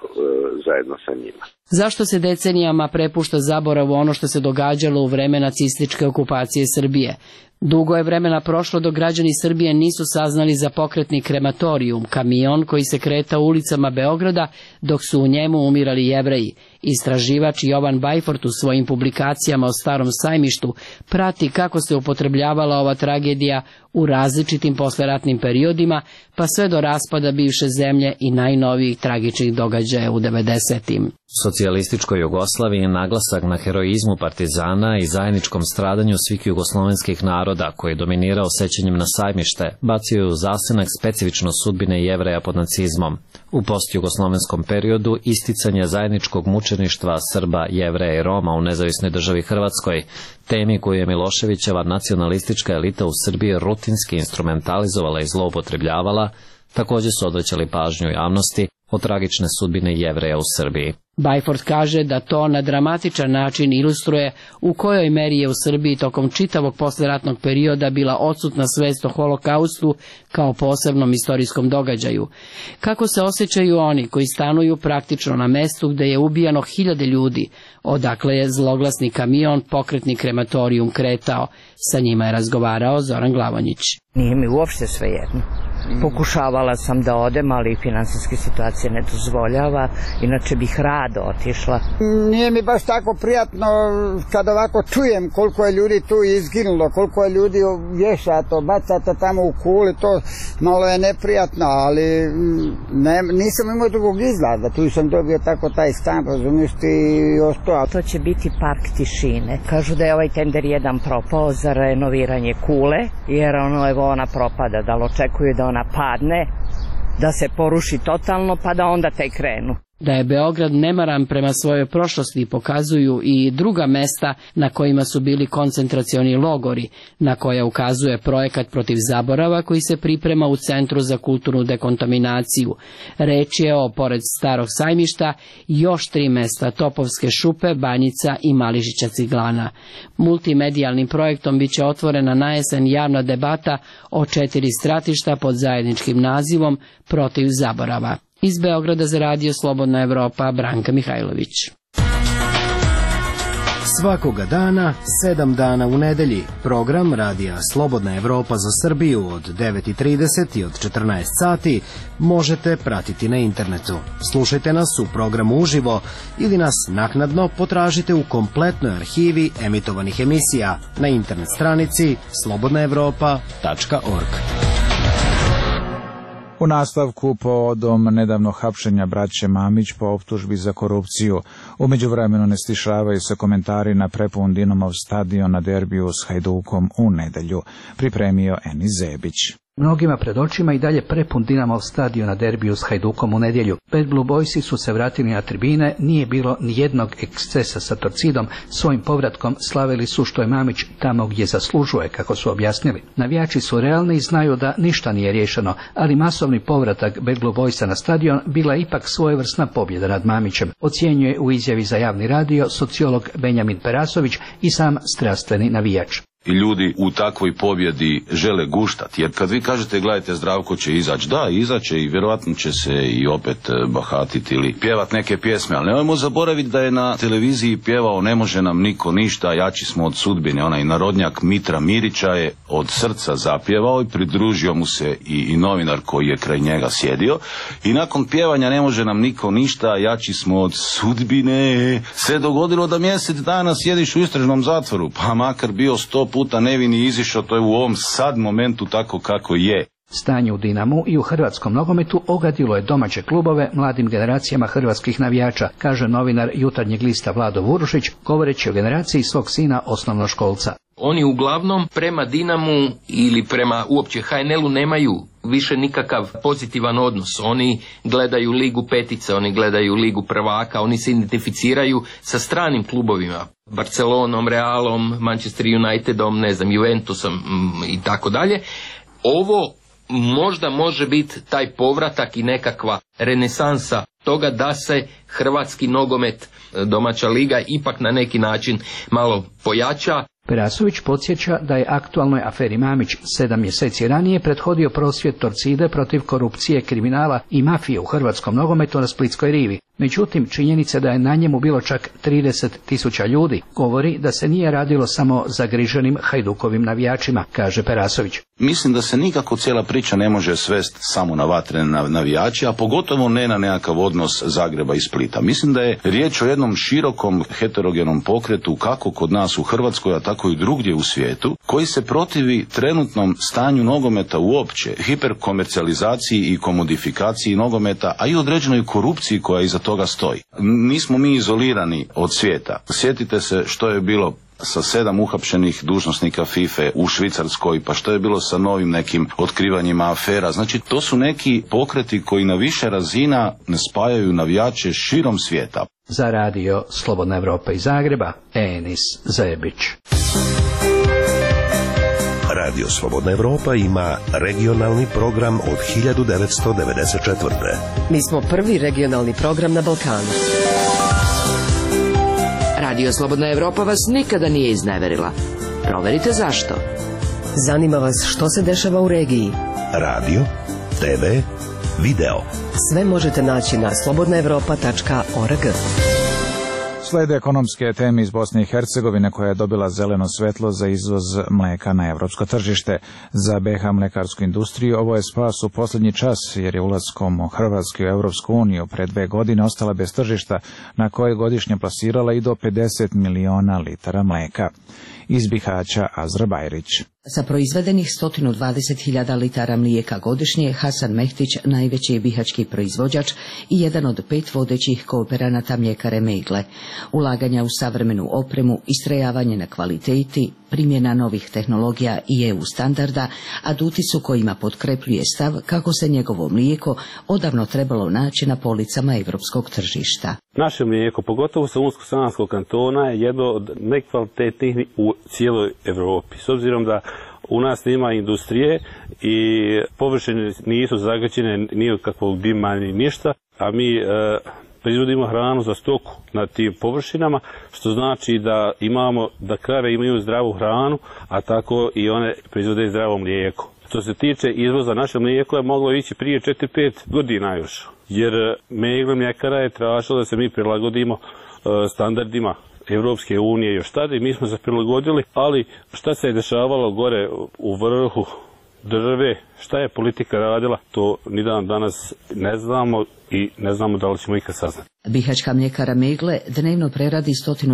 S8: zajedno sa njima.
S6: Zašto se decenijama prepušta zaboravu ono što se događalo u vreme nacističke okupacije Srbije? Dugo je vremena prošlo dok građani Srbije nisu saznali za pokretni krematorijum, kamion koji se kretao ulicama Beograda dok su u njemu umirali Jevreji. Istraživač Jovan Bajfort u svojim publikacijama o Starom sajmištu prati kako se upotrebljavala ova tragedija u različitim posleratnim periodima, pa sve do raspada bivše zemlje i najnovijih tragičnih događaja u 90-im.
S9: Socijalističkoj Jugoslaviji naglasak na heroizmu partizana i zajedničkom stradanju svih jugoslovenskih naroda koji je dominirao sećanjem na sajmište, bacio je u zasenak specifično sudbine Jevreja pod nacizmom. U postjugoslovenskom periodu isticanje zajedničkog mučeništva Srba, Jevreja i Roma u nezavisnoj državi Hrvatskoj, temi koju je Miloševićeva nacionalistička elita u Srbiji rutinski instrumentalizovala i zloupotrebljavala, također su odvraćali pažnju javnosti o tragične sudbine Jevreja u Srbiji.
S6: Bajfort kaže da to na dramatičan način ilustruje u kojoj meri je u Srbiji tokom čitavog posleratnog perioda bila odsutna svest o holokaustu kao posebnom istorijskom događaju. Kako se osjećaju oni koji stanuju praktično na mestu gde je ubijano hiljade ljudi, odakle je zloglasni kamion pokretni krematorijum kretao. Sa njima je razgovarao Zoran Glavonjić.
S7: Nije mi uopšte svejedno. Pokušavala sam da odem, ali finansijska situacija ne dozvoljava, inače bih rado otišla.
S25: Nije mi baš tako prijatno kad ovako čujem koliko je ljudi tu izginulo, koliko je ljudi vješato, bacato tamo u kuli, to malo je neprijatno, ali nisam imao drugog izgleda, tu sam dobio tako taj stan, razumiješ ti, i ostao.
S7: To će biti park tišine. Kažu da je ovaj tender jedan propao za renoviranje kule, jer ona propada, da li očekuju da ona padne, da se poruši totalno, pa da onda tek krenu.
S6: Da je Beograd nemaran prema svojoj prošlosti pokazuju i druga mesta na kojima su bili koncentracioni logori, na koja ukazuje projekat protiv zaborava koji se priprema u Centru za kulturnu dekontaminaciju. Reč je o, pored Starog sajmišta, još 3 mesta: Topovske šupe, Banjica i Mališića Ciglana. Multimedijalnim projektom biće otvorena na jesen javna debata o 4 stratišta pod zajedničkim nazivom Protiv zaborava. Iz Beograda za Radio Slobodna Evropa, Branka Mihajlović.
S10: Svakoga dana, 7 dana u nedelji, program Radija Slobodna Evropa za Srbiju od 9:30 i od 14 sati možete pratiti na internetu. Slušajte nas u programu uživo ili nas naknadno potražite u kompletnoj arhivi emitovanih emisija na internet stranici slobodnaevropa.org.
S1: U nastavku povodom nedavno hapšenja braće Mamić po optužbi za korupciju. U međuvremenu ne stišavaju se komentari na prepun Dinamov stadion na derbiju s Hajdukom u nedelju. Pripremio Eni Zebić.
S11: Mnogima pred očima i dalje prepun Dinamov stadion na derbiju s Hajdukom u nedjelju. Bad Blue Boysi su se vratili na tribine, nije bilo ni jednog ekscesa sa Torcidom, svojim povratkom slavili su što je Mamić tamo gdje zaslužuje, kako su objasnili. Navijači su realni i znaju da ništa nije riješeno, ali masovni povratak Bad Blue Boysa na stadion bila je ipak svojevrsna pobjeda nad Mamićem, ocjenjuje u izjavi za javni radio sociolog Benjamin Perasović i sam strastveni navijač.
S12: I ljudi u takvoj pobjedi žele guštati, jer kad vi kažete gledajte Zdravko će izaći, da izaće i vjerojatno će se i opet bahatiti ili pjevat neke pjesme, ali nemojmo zaboraviti da je na televiziji pjevao Ne može nam niko ništa, jači smo od sudbine. Onaj narodnjak Mitra Mirića je od srca zapjevao i pridružio mu se i novinar koji je kraj njega sjedio i nakon pjevanja Ne može nam niko ništa, jači smo od sudbine, se dogodilo da mjesec dana sjediš u istražnom zatvoru, pa makar bio 100 puta nevini izišao, to je u ovom sad momentu tako kako je.
S11: Stanje u Dinamu i u hrvatskom nogometu ogadilo je domaće klubove mladim generacijama hrvatskih navijača, kaže novinar Jutarnjeg lista Vlado Vurušić, govoreći o generaciji svog sina osnovnoškolca.
S13: Oni uglavnom prema Dinamu ili prema uopće HNL-u nemaju više nikakav pozitivan odnos. Oni gledaju Ligu petice, oni gledaju Ligu prvaka, oni se identificiraju sa stranim klubovima, Barcelonom, Realom, Manchester Unitedom, ne znam, Juventusom i tako dalje. Ovo možda može biti taj povratak i nekakva renesansa toga da se hrvatski nogomet, domaća liga, ipak na neki način malo pojača.
S11: Perasović podsjeća da je aktualnoj aferi Mamić 7 mjeseci ranije prethodio prosvjed Torcide protiv korupcije, kriminala i mafije u hrvatskom nogometu na Splitskoj rivi. Međutim, činjenica da je na njemu bilo čak 30.000 ljudi govori da se nije radilo samo zagriženim Hajdukovim navijačima, kaže Perasović.
S12: Mislim da se nikako cijela priča ne može svesti samo na vatrene navijače, a pogotovo ne na nekakav odnos Zagreba i Splita. Mislim da je riječ o jednom širokom heterogenom pokretu kako kod nas u Hrvatskoj, a tako i drugdje u svijetu, koji se protivi trenutnom stanju nogometa uopće, hiperkomercijalizaciji i komodifikaciji nogometa, a i određenoj korupciji koja iza toga stoji. Nismo mi izolirani od svijeta. Sjetite se što je bilo sa 7 uhapšenih dužnosnika FIFA u Švicarskoj, pa što je bilo sa novim nekim otkrivanjima afera. Znači, to su neki pokreti koji na više razina spajaju navijače širom svijeta.
S11: Za radio Slobodna Evropa iz Zagreba, Enis Zebić.
S2: Radio Slobodna Evropa ima regionalni program od 1994.
S3: Mi smo prvi regionalni program na Balkanu. Radio Slobodna Evropa vas nikada nije izneverila. Proverite zašto. Zanima vas što se dešava u regiji.
S2: Radio, TV, video.
S3: Sve možete naći na slobodnaevropa.org.
S1: Slede ekonomske teme iz Bosne i Hercegovine koja je dobila zeleno svetlo za izvoz mlijeka na evropsko tržište. Za BiH mlekarsku industriju ovo je spas u posljednji čas jer je ulaskom Hrvatske u Evropsku uniju pre 2 godine ostala bez tržišta na koje godišnje plasirala i do 50 miliona litara mlijeka. Iz Bihaća Azra Bajrić.
S14: Sa proizvedenih 120.000 litara mlijeka godišnje, Hasan Mehtić najveći je bihaćki proizvođač i jedan od 5 vodećih kooperanata mljekare Megle. Ulaganja u savremenu opremu, istrajavanje na kvaliteti, primjena novih tehnologija i EU standarda, aduti su kojima potkrepljuje stav kako se njegovo mlijeko odavno trebalo naći na policama evropskog tržišta.
S15: Naše mlijeko, pogotovo sa Unsko-Sanskog kantona, je jedno od najkvalitetnijih u cijeloj Evropi. S obzirom da u nas nema industrije i površine nisu zagađene ni od kakvog dima ni ništa, a mi proizvodimo hranu za stoku na tim površinama, što znači da da krave imaju zdravu hranu, a tako i one proizvode zdravo mlijeko. Što se tiče izvoza, naše mlijeko je moglo ići prije 4-5 godina još, jer Megla mljekara je tražila da se mi prilagodimo standardima Evropske unije još tada i mi smo se prilagodili, ali šta se je dešavalo gore u vrhu države, šta je politika radila, to ni dan danas ne znamo i ne znamo da li ćemo ikad saznati.
S14: Bihaćka mljekara Megle dnevno preradi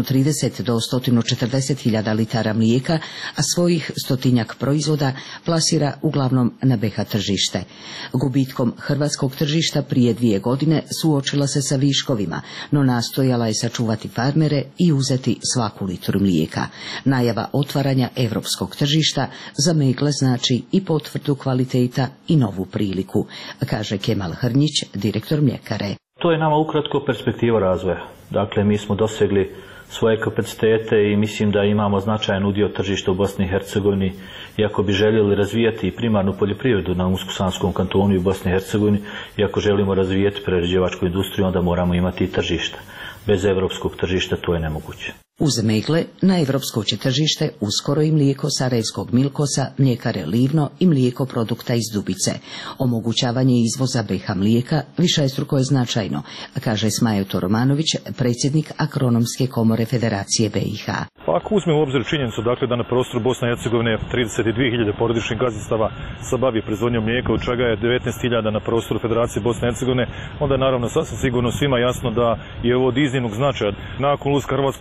S14: 130 do 140.000 litara mlijeka, a svojih 100-tinjak proizvoda plasira uglavnom na BiH tržište. Gubitkom hrvatskog tržišta prije 2 godine suočila se sa viškovima, no nastojala je sačuvati farmere i uzeti svaku litru mlijeka. Najava otvaranja evropskog tržišta za Megle znači i potvrdu kvaliteta i novu priliku, kaže Kemal Hrnjić, direktor mljekare.
S16: To je nama ukratko perspektiva razvoja. Dakle, mi smo dosegli svoje kapacitete i mislim da imamo značajan udio tržišta u Bosni i Hercegovini. I ako bi željeli razvijati primarnu poljoprivredu na Unsko-Sanskom kantonu i u Bosni i Hercegovini, i ako želimo razvijati prerađivačku industriju, onda moramo imati i tržište. Bez evropskog tržišta to je nemoguće.
S14: Uz Megle na evropsko će tržište uskoro i mlijeko sarajevskog Milkosa, mljekare Livno i mlijeko produkta iz Dubice. Omogućavanje izvoza BiH mlijeka višestruko je značajno, kaže Smajo Toromanović, predsjednik Agronomske komore Federacije BiH.
S17: Ako uzmemo u obzir činjenicu dakle, da na prostoru Bosne i Hercegovine 32.000 porodičnih gazdinstava se bavi proizvodnjom mlijeka, od čega je 19.000 na prostoru Federacije Bosne i Hercegovine, onda je naravno sasvim sigurno svima jasno da je ovo od iznimnog značaja. Nakon ulaska Hrvatske u Evropsku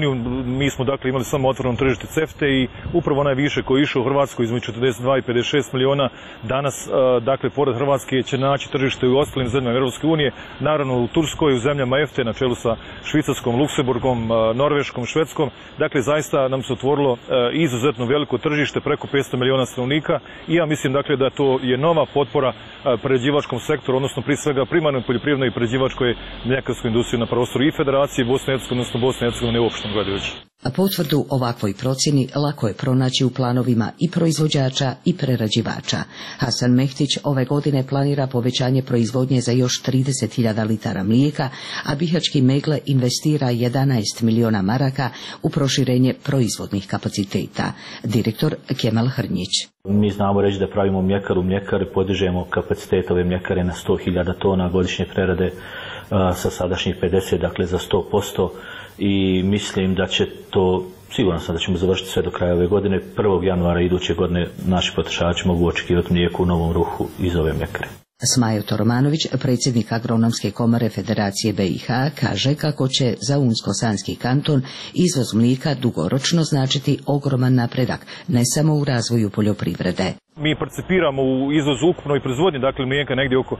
S17: uniju, mi smo dakle imali samo otvoreno tržište CEFTA i upravo onaj višak koji je išao u Hrvatskoj između 42 i 56 miliona, danas dakle pored Hrvatske će naći tržište u ostalim zemljama Europske unije, naravno u Turskoj, u zemljama EFTA na čelu sa Švicarskom, Luksemburgom, Norveškom, Švedskom. Dakle, zaista nam se otvorilo izuzetno veliko tržište, preko 500 miliona stanovnika i ja mislim dakle da to je nova potpora prerađivačkom sektoru, odnosno prije svega primarnoj poljoprivrednoj i prerađivačkoj mljekarskoj industriji na prostoru i Federacije Bosne i Hercegovine, odnosno Bosne i Hercegovine uopšteno gledajući.
S14: A potvrdu ovakvoj procjeni lako je pronaći u planovima i proizvođača i prerađivača. Hasan Mehtić ove godine planira povećanje proizvodnje za još 30.000 litara mlijeka, a bihaćki Megle investira 11 miliona maraka u proširenje proizvodnih kapaciteta. Direktor Kemal Hrnjić.
S16: Mi znamo reći da pravimo mljekaru mljekare, podižemo kapacitet ove mljekare na 100.000 tona godišnje prerade sa sadašnjih 50, dakle za 100%. I mislim da će to, siguran sam da ćemo završiti sve do kraja ove godine. 1. januara iduće godine naši potrošači mogu očekivati mlijeko u novom ruhu iz ove mljekare.
S14: Smajo Toromanović, predsjednik Agronomske komore Federacije BiH, kaže kako će za Unsko-Sanski kanton izvoz mlijeka dugoročno značiti ogroman napredak, ne samo u razvoju poljoprivrede.
S17: Mi participiramo u izvozu ukupnoj proizvodnji, dakle mlijeka negdje oko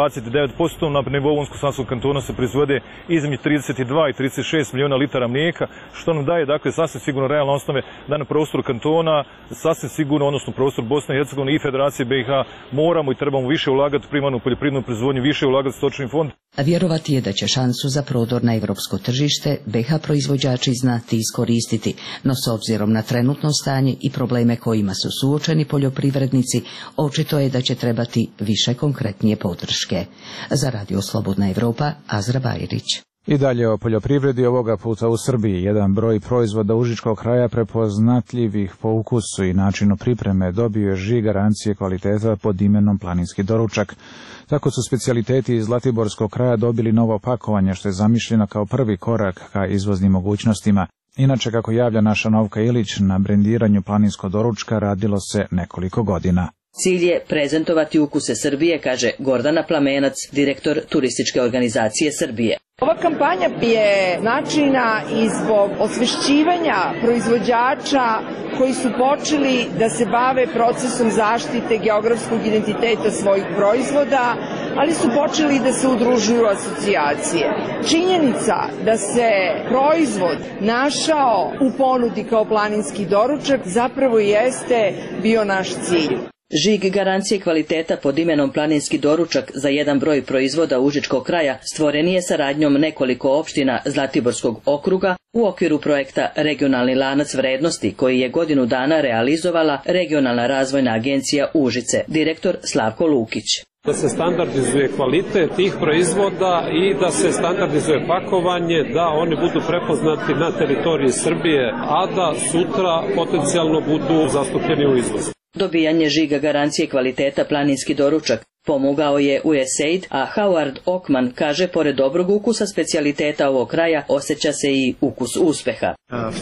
S17: 29%, na nivou Unsko-Sanskog kantona se proizvode između 32 i 36 miliona litara mlijeka, što nam daje dakle sasvim sigurno realne osnove da na prostoru kantona, sasvim sigurno, odnosno prostor Bosne i Hercegovine i Federacije BiH moramo i trebamo više ulagati u primarnu poljoprivrednu proizvodnju, više ulagati u stočni fond.
S14: A vjerovati je da će šansu za prodor na evropsko tržište BiH proizvođači znati iskoristiti, no s obzirom na trenutno stanje i probleme kojima su suočeni poljoprivrednici, očito je da će trebati više konkretnije podrške. Za Radio Slobodna Evropa, Azra Bajrić.
S1: I dalje o poljoprivredi, ovoga puta u Srbiji. Jedan broj proizvoda užičkog kraja prepoznatljivih po ukusu i načinu pripreme dobio je žig garancije kvaliteta pod imenom Planinski doručak. Tako su specijaliteti iz Zlatiborskog kraja dobili novo pakovanje, što je zamišljeno kao prvi korak ka izvoznim mogućnostima. Inače, kako javlja naša Novka Ilić, na brendiranju planinskog doručka radilo se nekoliko godina.
S4: Cilj je prezentovati ukuse Srbije, kaže Gordana Plamenac, direktor turističke organizacije Srbije.
S18: Ova kampanja je značajna i zbog osvešćivanja proizvođača koji su počeli da se bave procesom zaštite geografskog identiteta svojih proizvoda, ali su počeli da se udružuju asocijacije. Činjenica da se proizvod našao u ponudi kao planinski doručak zapravo jeste bio naš cilj.
S4: Žig garancije kvaliteta pod imenom Planinski doručak za jedan broj proizvoda užičkog kraja stvoren je saradnjom nekoliko opština Zlatiborskog okruga u okviru projekta Regionalni lanac vrednosti koji je godinu dana realizovala Regionalna razvojna agencija Užice, direktor Slavko Lukić.
S19: Da se standardizuje kvalitet tih proizvoda i da se standardizuje pakovanje, da oni budu prepoznati na teritoriji Srbije, a da sutra potencijalno budu zastupljeni u izvozu.
S4: Dobijanje žiga garancije kvaliteta Planinski doručak pomogao je USAID, a Howard Ockman kaže pored dobrog ukusa specijaliteta ovog kraja osjeća se i ukus uspeha.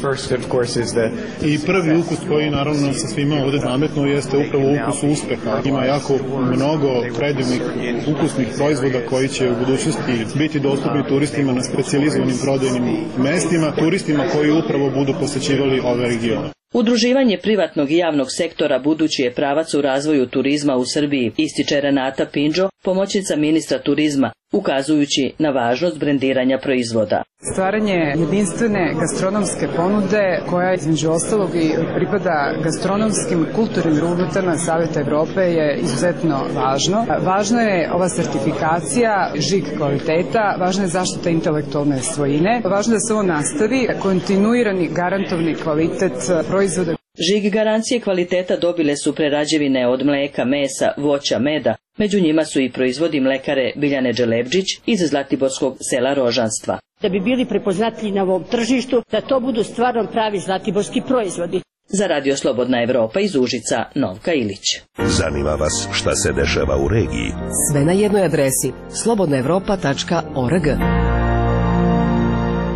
S20: I prvi ukus koji naravno se svima ovdje nametno jeste upravo ukus uspeha. Ima jako mnogo predivnih ukusnih proizvoda koji će u budućnosti biti dostupni turistima na specijalizovanim prodajnim mestima, turistima koji upravo budu posećivali ove regione.
S4: Udruživanje privatnog i javnog sektora budući je pravac u razvoju turizma u Srbiji, ističe Renata Pinđo, pomoćnica ministra turizma, ukazujući na važnost brendiranja proizvoda.
S21: Stvaranje jedinstvene gastronomske ponude koja između ostalog i pripada gastronomskim kulturnim rubutama Saveta Evrope je izuzetno važno. Važno je ova sertifikacija, žig kvaliteta, važna je zaštita intelektualne svojine, važno da se ovo nastavi, kontinuirani garantovni kvalitet proizvoda.
S4: Žig garancije kvaliteta dobile su prerađevine od mleka, mesa, voća, meda, među njima su i proizvodi mlekare Biljane Đelebđić iz Zlatiborskog sela Rožanstva.
S24: Da bi bili prepoznatljivi na ovom tržištu, da to budu stvarno pravi zlatiborski proizvodi.
S4: Za Radio Slobodna Evropa iz Užica, Novka Ilić.
S2: Zanima vas šta se dešava u regiji?
S3: Sve na jednoj adresi slobodnaevropa.org.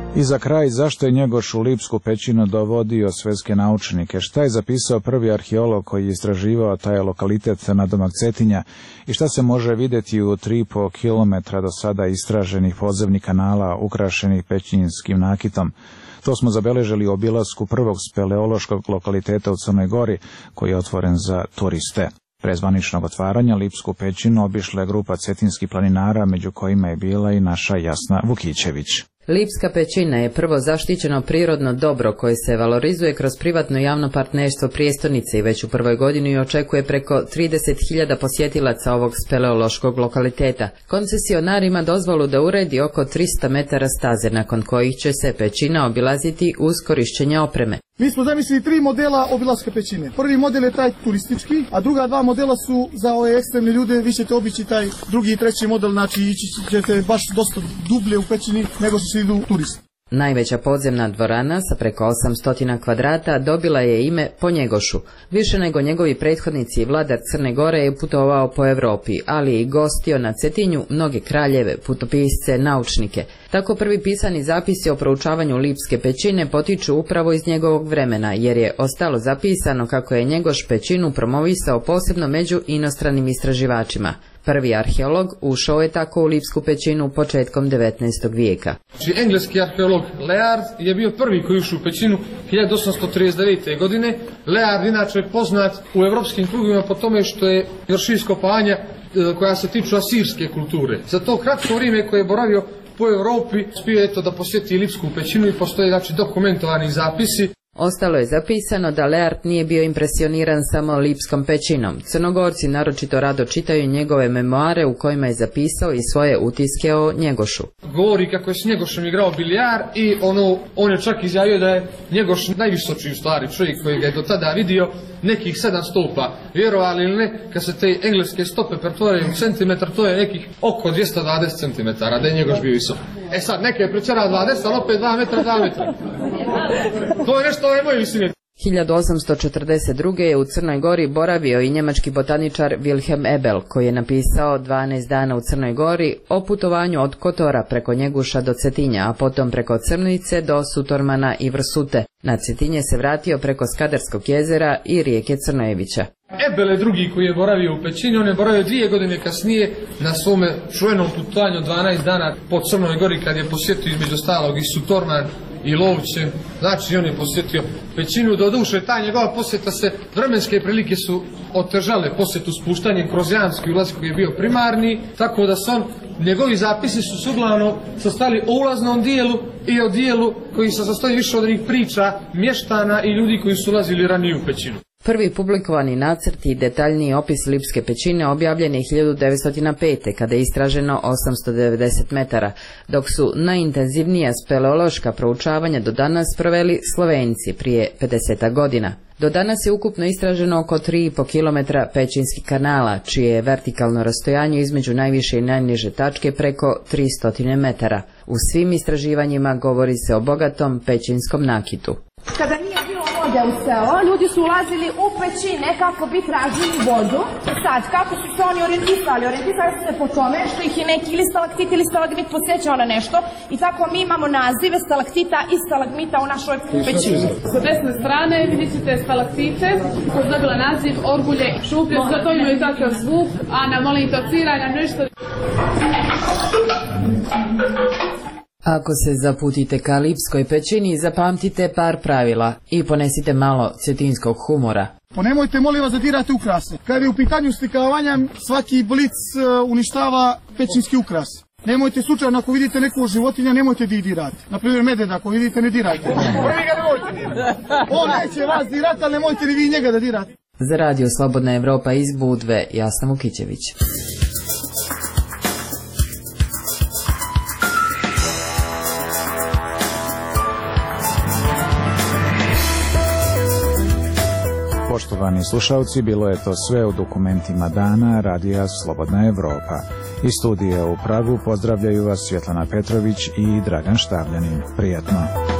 S1: I za kraj, zašto je Njegoš u Lipsku pećinu dovodio svetske naučnike? Šta je zapisao prvi arheolog koji je istraživao taj lokalitet nadomak Cetinja i šta se može vidjeti u 3,5 kilometra do sada istraženih podzemnih kanala ukrašenih pećinskim nakitom? To smo zabeležili u obilasku prvog speleološkog lokaliteta u Crnoj Gori, koji je otvoren za turiste. Pre zvaničnog otvaranja Lipsku pećinu obišla je grupa cetinskih planinara, među kojima je bila i naša Jasna Vukićević.
S5: Lipska pećina je prvo zaštićeno prirodno dobro koje se valorizuje kroz privatno javno partnerstvo prijestolnice i već u prvoj godini očekuje preko 30.000 posjetilaca ovog speleološkog lokaliteta. Koncesionar ima dozvolu da uredi oko 300 metara staze, nakon kojih će se pećina obilaziti uz korišćenje opreme.
S8: Mi smo zamislili 3 modela obilaska pećine. Prvi model je taj turistički, a druga 2 modela su za ove ekstremne ljude. Vi ćete obići taj drugi i treći model, znači ići ćete baš dosta dublje u pećini nego što se idu turisti.
S5: Najveća podzemna dvorana sa preko 800 kvadrata dobila je ime po Njegošu. Više nego njegovi prethodnici, vladar Crne Gore je putovao po Evropi, ali i gostio na Cetinju mnoge kraljeve, putopisce, naučnike. Tako prvi pisani zapisi o proučavanju Lipske pećine potiču upravo iz njegovog vremena, jer je ostalo zapisano kako je Njegoš pećinu promovisao posebno među inostranim istraživačima. Prvi arheolog ušao je tako u Lipsku pećinu početkom 19. vijeka.
S9: Engleski arheolog Layard je bio prvi koji ušao u pećinu 1839. godine. Layard inače je poznat u evropskim krugovima po tome što je vršio iskopanja koja se tiču asirske kulture. Za to kratko vrijeme koje je boravio po Europi uspio je da posjeti Lipsku pećinu i postoje dokumentovani zapisi.
S5: Ostalo je zapisano da Layard nije bio impresioniran samo Lipskom pećinom. Crnogorci naročito rado čitaju njegove memoare u kojima je zapisao i svoje utiske o Njegošu.
S9: Govori kako je s Njegošem igrao bilijar i on je čak izjavio da je Njegoš najvisočiji u stvari čovjek koji ga je do tada vidio, nekih 7 stopa. Vjerovali ili ne, kad se te engleske stope pretvoraju u centimetar, to je nekih oko 220 centimetara, da je Njegoš bio visok. E sad, neke je prečera 20, ali opet 2 metra, 2 metra. To je nešto ove moje visine.
S5: 1842. je u Crnoj Gori boravio i njemački botaničar Wilhelm Ebel, koji je napisao 12 dana u Crnoj Gori o putovanju od Kotora preko Njeguša do Cetinja, a potom preko Crnice do Sutormana i Vrsute. Na Cetinje se vratio preko Skadarskog jezera i rijeke Crnojevića.
S9: Ebel je drugi koji je boravio u pećini, on je boravio 2 godine kasnije na svome čuvenom putovanju 12 dana po Crnoj Gori kad je posjetio između ostalog i Sutorman i Lovće, znači on je posjetio pećinu. Doduše ta njegova posjeta se, vremenske prilike su otežale posjetu spuštanjem kroz Janski ulaz koji je bio primarni, tako da su njegovi zapisi su uglavnom sastali o ulaznom dijelu i o dijelu koji se sastoji više od onih priča mještana i ljudi koji su ulazili ranije u pećinu.
S5: Prvi publikovani nacrt i detaljniji opis Lipske pećine objavljen je 1905. kada je istraženo 890 metara, dok su najintenzivnija speleološka proučavanja do danas proveli Slovenci prije 50 godina. Do danas je ukupno istraženo oko 3,5 km pećinskih kanala, čije je vertikalno rastojanje između najviše i najniže tačke preko 300 metara. U svim istraživanjima govori se o bogatom pećinskom nakitu.
S22: Kada nije bilo vode u selo, ljudi su ulazili u pećine kako bi tražili vodu. Sad, kako su se oni orijentisali? Orijentisali su se po tome što ih je neki ili stalaktit ili stalagmit podsjećao na nešto i tako mi imamo nazive stalaktita i stalagmita u našoj pećini.
S23: Sa desne strane vidjet ćete stalaktite koji je dobila naziv orgulje i šuplje, zato imaju takav zvuk, a na monitociranja nešto.
S5: Ako se zaputite ka Lipskoj pećini, zapamtite par pravila i ponesite malo cetinskog humora.
S8: Nemojte, molim vas, da dirate ukrase. Kada je u pitanju slikavanja, svaki blic uništava pećinski ukras. Nemojte slučajno, ako vidite neku životinja, nemojte da ih dirate. Naprimjer, medveda, ako vidite, ne dirajte. Prvi ga nemojte dirati. On neće vas dirati, ali nemojte ni vi njega da dirate.
S5: Za Radio Slobodna Evropa iz Budve, Jasna Vukićević.
S1: Poštovani slušalci, bilo je to sve u dokumentima dana Radija Slobodna Evropa. Iz studija u Pragu pozdravljaju vas Svjetlana Petrović i Dragan Štavljanin. Prijatno.